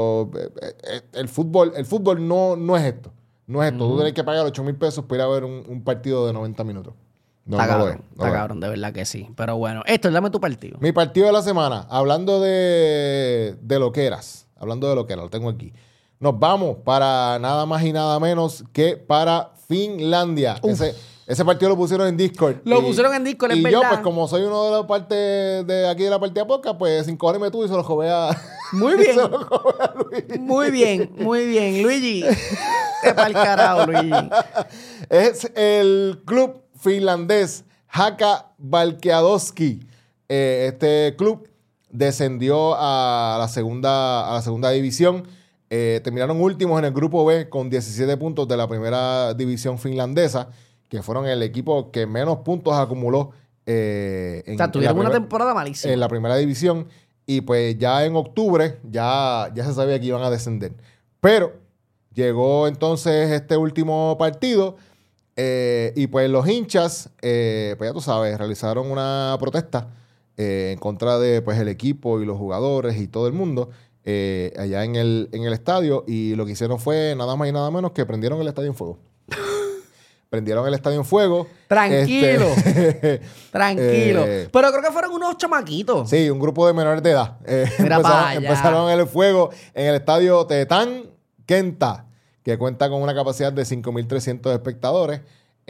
el fútbol no es esto. No es esto. Tú tienes que pagar 8,000 pesos para ir a ver un partido de 90 minutos. No, está no cabrón, está cabrón, de verdad que sí. Pero bueno, dame tu partido. Mi partido de la semana, hablando de loqueras. Lo tengo aquí. Nos vamos para nada más y nada menos que para Finlandia. Ese partido lo pusieron en Discord. Pusieron en Discord, es verdad. Y yo, pues como soy uno de la parte de aquí de la partida podcast, pues sin cogerme tú y se lo jové a... Muy bien. se lo jové a Luigi. Muy bien. Luigi. Te pa'l carajo, Luigi. Es el club finlandés Haka Valkeadoski. Este club descendió a la segunda división. Terminaron últimos en el grupo B con 17 puntos de la primera división finlandesa, que fueron el equipo que menos puntos acumuló. Tuvieron una temporada malísima. En la primera división. Y pues ya en octubre ya se sabía que iban a descender. Pero llegó entonces este último partido y pues los hinchas, pues ya tú sabes, realizaron una protesta en contra de pues el equipo y los jugadores y todo el mundo allá en el estadio, y lo que hicieron fue nada más y nada menos que prendieron el estadio en fuego. Prendieron el estadio en fuego. Tranquilo. Tranquilo. Pero creo que fueron unos chamaquitos. Sí, un grupo de menores de edad. Empezaron el fuego en el estadio Tetán Kenta, que cuenta con una capacidad de 5,300 espectadores.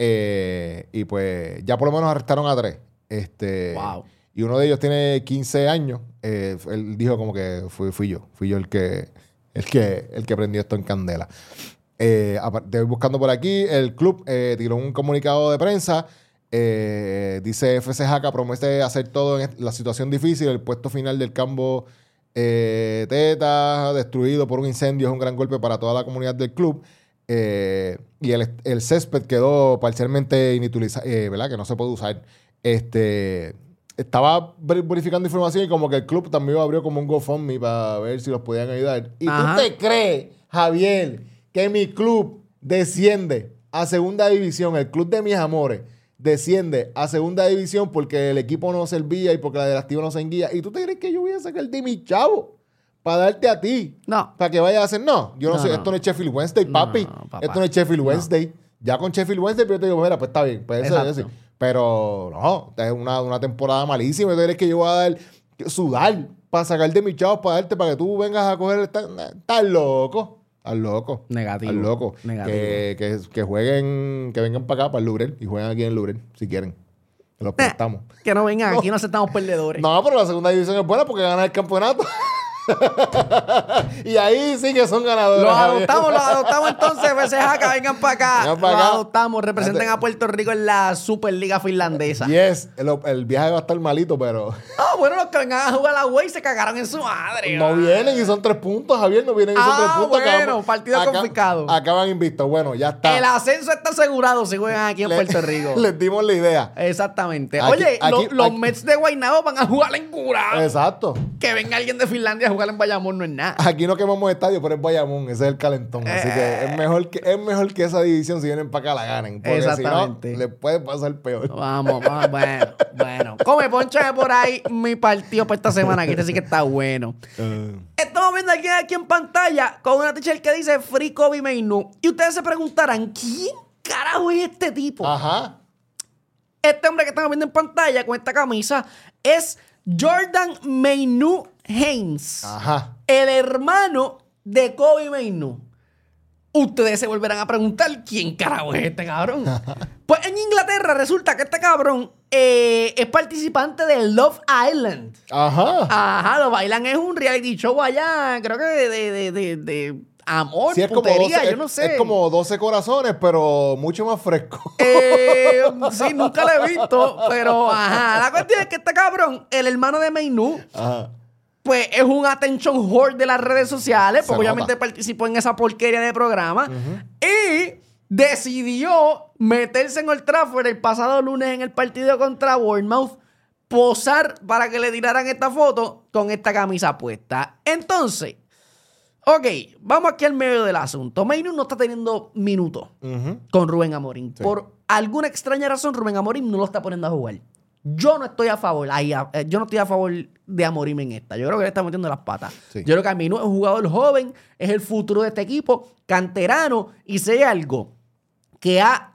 Y pues ya por lo menos arrestaron a 3. Wow. Y uno de ellos tiene 15 años. Él dijo como que fui yo el que prendió esto en candela. Estoy buscando por aquí. El club tiró un comunicado de prensa. Dice: FC Haka promete hacer todo en la situación difícil. El puesto final del campo Teta, destruido por un incendio, es un gran golpe para toda la comunidad del club. Y el césped quedó parcialmente inutilizado, ¿verdad? Que no se puede usar. Estaba verificando información y como que el club también abrió como un GoFundMe para ver si los podían ayudar. ¿Y tú te crees, Javier, que mi club desciende a segunda división? El club de mis amores desciende a segunda división porque el equipo no servía y porque la directiva no se enguía. ¿Y tú te crees que yo voy a sacar de mi chavo para darte a ti? No. Para que vayas a hacer. No, yo no sé. Esto no es Sheffield Wednesday, papi. No, esto no es Sheffield Wednesday. Ya con Sheffield Wednesday, pero yo te digo, mira, pues está bien. Pues eso. Pero no, es una temporada malísima. ¿Tú crees que yo voy a dar sudar para sacar de mis chavos para darte para que tú vengas a coger? Estás loco. Al loco. Negativo. Al loco. Negativo. Que jueguen, que vengan para acá, para el Lubrel, y jueguen aquí en el Lubrel, si quieren. Que los prestamos. Que no vengan aquí, no aceptamos perdedores. No, pero la segunda división es buena porque ganan el campeonato. Y ahí sí que son ganadores. Los adoptamos entonces, FCJ, vengan para acá. Vengan pa' Los acá. adoptamos, representen a Puerto Rico en la Superliga Finlandesa. Yes, el viaje va a estar malito, pero Bueno, los que vengan a jugar a la Way se cagaron en su madre. no vienen y son 3 puntos, Javier, no vienen y son 3 puntos. Bueno, partido confiscado. Acaban invictos. Bueno, ya está. El ascenso está asegurado si juegan aquí en Puerto Rico. Les dimos la idea. Exactamente. Aquí- Oye, aquí- los aquí- Mets de Guaynabo van a jugar en Curao. Exacto. Que venga alguien de Finlandia a jugar en Bayamón no es nada. Aquí no quemamos estadio, pero es Bayamón, ese es el calentón. Así que es mejor que esa división si vienen para acá la ganen. Porque Exactamente. si no, les puede pasar peor. Vamos, bueno. Come poncha por ahí mi partido para esta semana, que este sí que está bueno. Estamos viendo aquí en pantalla con una t-shirt que dice Free Kobe Mainu. Y ustedes se preguntarán, ¿quién carajo es este tipo? Ajá. Este hombre que estamos viendo en pantalla con esta camisa es Jordan Mainu Haynes. Ajá. El hermano de Kobe Mainu. Ustedes se volverán a preguntar quién carajo es este cabrón. Pues en Inglaterra resulta que este cabrón es participante de Love Island. Ajá. Love Island es un reality show allá, creo que de amor, Sí, es como putería, 12, yo no sé. Es como 12 corazones, pero mucho más fresco. Sí, nunca lo he visto, pero la cuestión es que este cabrón, el hermano de Mainu, Ajá. pues es un attention whore de las redes sociales, porque Se obviamente nota. participó en esa porquería de programa y decidió meterse en Old Trafford el pasado lunes en el partido contra Bournemouth, posar para que le tiraran esta foto con esta camisa puesta. Entonces, ok, vamos aquí al medio del asunto. Mainu no está teniendo minutos Ujú. con Rubén Amorim. Sí. Por alguna extraña razón, Rubén Amorim no lo está poniendo a jugar. Yo no estoy a favor. Yo no estoy a favor de Amorim en esta. Yo creo que le está metiendo las patas. Sí. Yo creo que Aminu es un jugador joven, es el futuro de este equipo, canterano, y sé algo que ha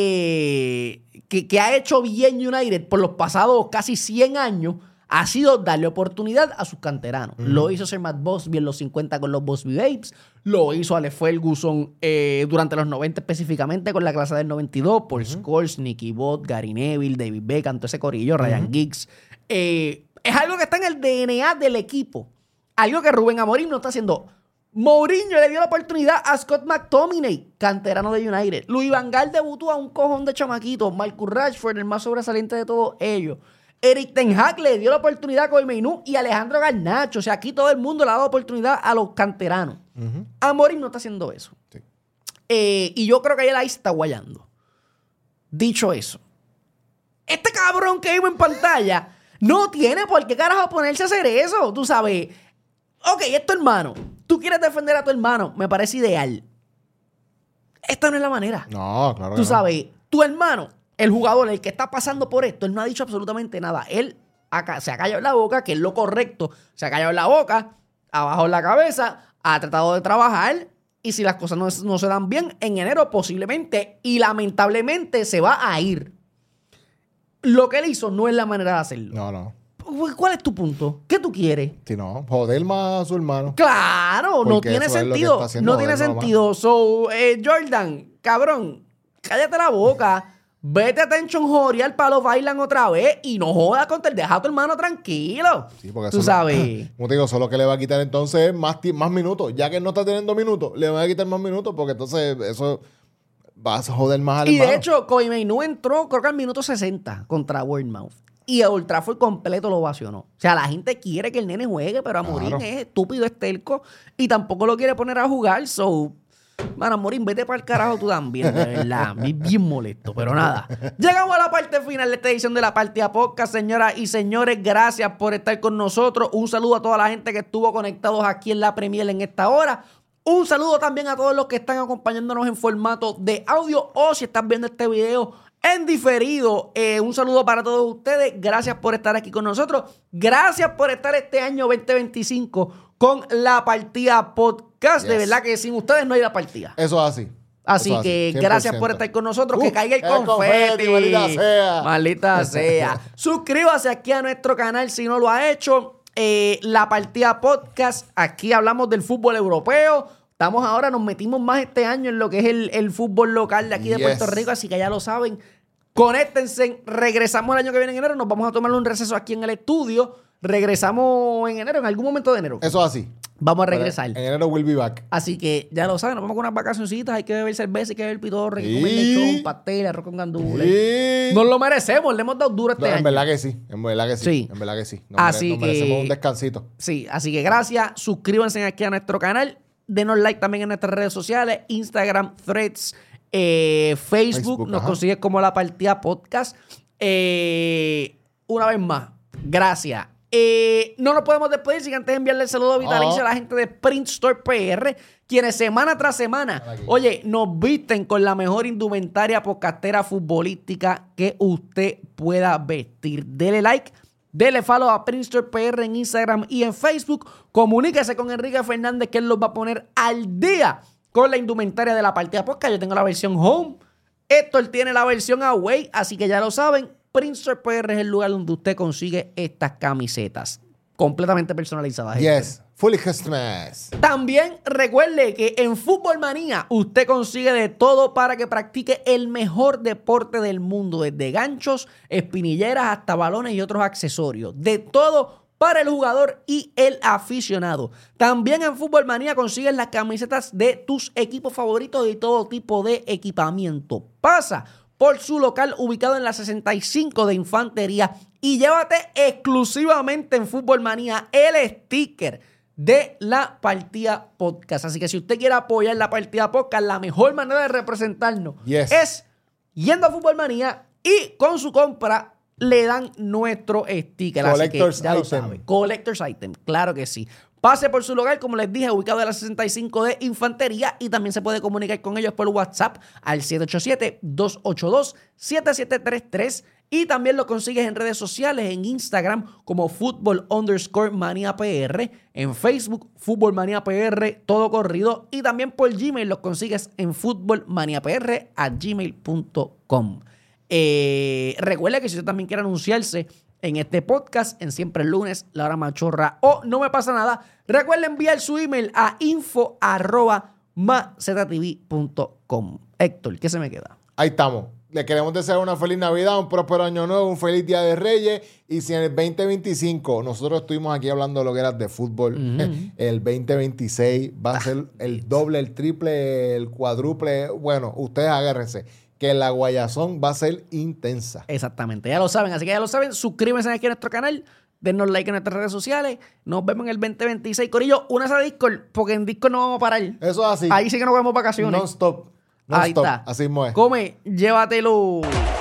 hecho bien United por los pasados casi 100 años, ha sido darle oportunidad a sus canteranos. Lo hizo Sir Matt Busby en los 50 con los Busby Babes. Lo hizo Alex Ferguson durante los 90 específicamente con la clase del 92. Paul Scholes, Nicky Butt, Gary Neville, David Beckham, todo ese corillo, Ryan Giggs. Es algo que está en el DNA del equipo. Algo que Rubén Amorim no está haciendo. Mourinho le dio la oportunidad a Scott McTominay, canterano de United. Luis Van Gaal debutó a un cojón de chamaquitos. Marcus Rashford, el más sobresaliente de todos ellos. Eric Ten Hag le dio la oportunidad a Kobe Mainu y Alejandro Garnacho. O sea, aquí todo el mundo le ha dado oportunidad a los canteranos. Amorim no está haciendo eso. Sí. Y yo creo que él ahí está guayando. Dicho eso, este cabrón que vimos en pantalla no tiene por qué carajo ponerse a hacer eso. Tú sabes, ok, es tu hermano. Tú quieres defender a tu hermano, me parece ideal. Esta no es la manera. No, claro. Tú que no. sabes, tu hermano, el jugador, el que está pasando por esto, él no ha dicho absolutamente nada. Él se ha callado en la boca, que es lo correcto. Se ha callado en la boca, abajo en la cabeza, ha tratado de trabajar. Y si las cosas no se dan bien, en enero posiblemente y lamentablemente se va a ir. Lo que él hizo no es la manera de hacerlo. No. ¿Cuál es tu punto? ¿Qué tú quieres? Si no, joder más a su hermano. Claro, no Porque tiene eso es lo que sentido. está haciendo, No tiene joder, mamá. sentido. So, Jordan, cabrón, cállate la boca. Vete a Attention Jorial para los bailan otra vez y no jodas contra el deja a tu hermano tranquilo. Sí, porque tú eso sabes. Como te digo, solo que le va a quitar entonces más minutos. Ya que él no está teniendo minutos, le va a quitar más minutos porque entonces eso va a joder más al Y hermano. de hecho, Kobe Mainu entró, creo que al minuto 60 contra Bournemouth. Y el Old Trafford completo lo ovacionó. O sea, la gente quiere que el nene juegue, pero Amorim Claro. es estúpido, es terco y tampoco lo quiere poner a jugar. So, mano, Amorim, vete para el carajo tú también, de verdad. Bien molesto, pero nada. Llegamos a la parte final de esta edición de La Partida Podcast, señoras y señores. Gracias por estar con nosotros. Un saludo a toda la gente que estuvo conectados aquí en la Premier en esta hora. Un saludo también a todos los que están acompañándonos en formato de audio o si están viendo este video en diferido. Un saludo para todos ustedes. Gracias por estar aquí con nosotros. Gracias por estar este año 2025 con La Partida Podcast. Yes. De verdad que sin ustedes no hay La Partida. Eso es así. Así Eso es que 100%. gracias por estar con nosotros. Que caiga el confeti, confeti. maldita sea. Maldita sea. Suscríbase aquí a nuestro canal si no lo ha hecho. La Partida Podcast. Aquí hablamos del fútbol europeo. Nos metimos más este año en lo que es el fútbol local de aquí de Yes. Puerto Rico. Así que ya lo saben. Conéctense, regresamos el año que viene en enero, nos vamos a tomar un receso aquí en el estudio. Regresamos en enero, en algún momento de enero. Eso así. Vamos a regresar. En enero we'll be back. Así que ya lo saben, nos vamos con unas vacacioncitas, hay que beber cerveza, hay que beber pitorre, hay que comer Sí. lechón, pastel, arroz con gandules. Nos lo merecemos, le hemos dado duro este No, año. en verdad que sí. En verdad que sí. Sí. En verdad que sí. Así nos que- merecemos un descansito. Sí, así que gracias, suscríbanse aquí a nuestro canal, denos like también en nuestras redes sociales, Instagram, Threads, Facebook, nos ajá. consigues como La Partida Podcast. Una vez más, gracias. No nos podemos despedir sin antes enviarle el saludo vitalicio a la gente de Print Store PR, quienes semana tras semana, oye, nos visten con la mejor indumentaria podcastera futbolística que usted pueda vestir. Dele like, dele follow a Print Store PR en Instagram y en Facebook. Comuníquese con Enrique Fernández, que él los va a poner al día con la indumentaria de La Partida Podcast. Yo tengo la versión home, Héctor tiene la versión away, así que ya lo saben. Print Store PR es el lugar donde usted consigue estas camisetas completamente personalizadas. Yes. Fully customized. También recuerde que en Fútbol Manía usted consigue de todo para que practique el mejor deporte del mundo, desde ganchos, espinilleras hasta balones y otros accesorios. De todo para el jugador y el aficionado. También en Fútbol Manía consigues las camisetas de tus equipos favoritos y todo tipo de equipamiento. Pasa por su local ubicado en la 65 de Infantería y llévate exclusivamente en Fútbol Manía el sticker de La Partida Podcast. Así que si usted quiere apoyar La Partida Podcast, la mejor manera de representarnos es yendo a Fútbol Manía y con su compra le dan nuestro sticker. Así que ya lo sabe. Collector's Item, claro que sí. Pase por su local, como les dije, ubicado en la 65 de Infantería, y también se puede comunicar con ellos por WhatsApp al 787-282-7733 y también lo consigues en redes sociales, en Instagram como Fútbol_Manía_PR, en Facebook Fútbol Manía PR, todo corrido, y también por Gmail los consigues en futbolmaniapr@gmail.com. Recuerda que si usted también quiere anunciarse en este podcast, en Siempre el Lunes, La Hora Machorra o No Me Pasa Nada, recuerda enviar su email a info@maztv.com. Héctor, ¿qué se me queda? Ahí estamos. Le queremos desear una feliz Navidad, un próspero año nuevo, un feliz Día de Reyes. Y si en el 2025 nosotros estuvimos aquí hablando de lo que era de fútbol, el 2026 va a ser el doble, el triple, el cuádruple. Bueno, ustedes agárrense, que la guayazón va a ser intensa. Exactamente, ya lo saben. Así que ya lo saben, suscríbanse aquí a nuestro canal, denos like en nuestras redes sociales. Nos vemos en el 2026. Corillo, únase a Discord, porque en Discord no vamos a parar. Eso es así. Ahí sí que nos vemos vacaciones. Non-stop. Ahí Non-stop. está. Así mismo es. Come, llévatelo.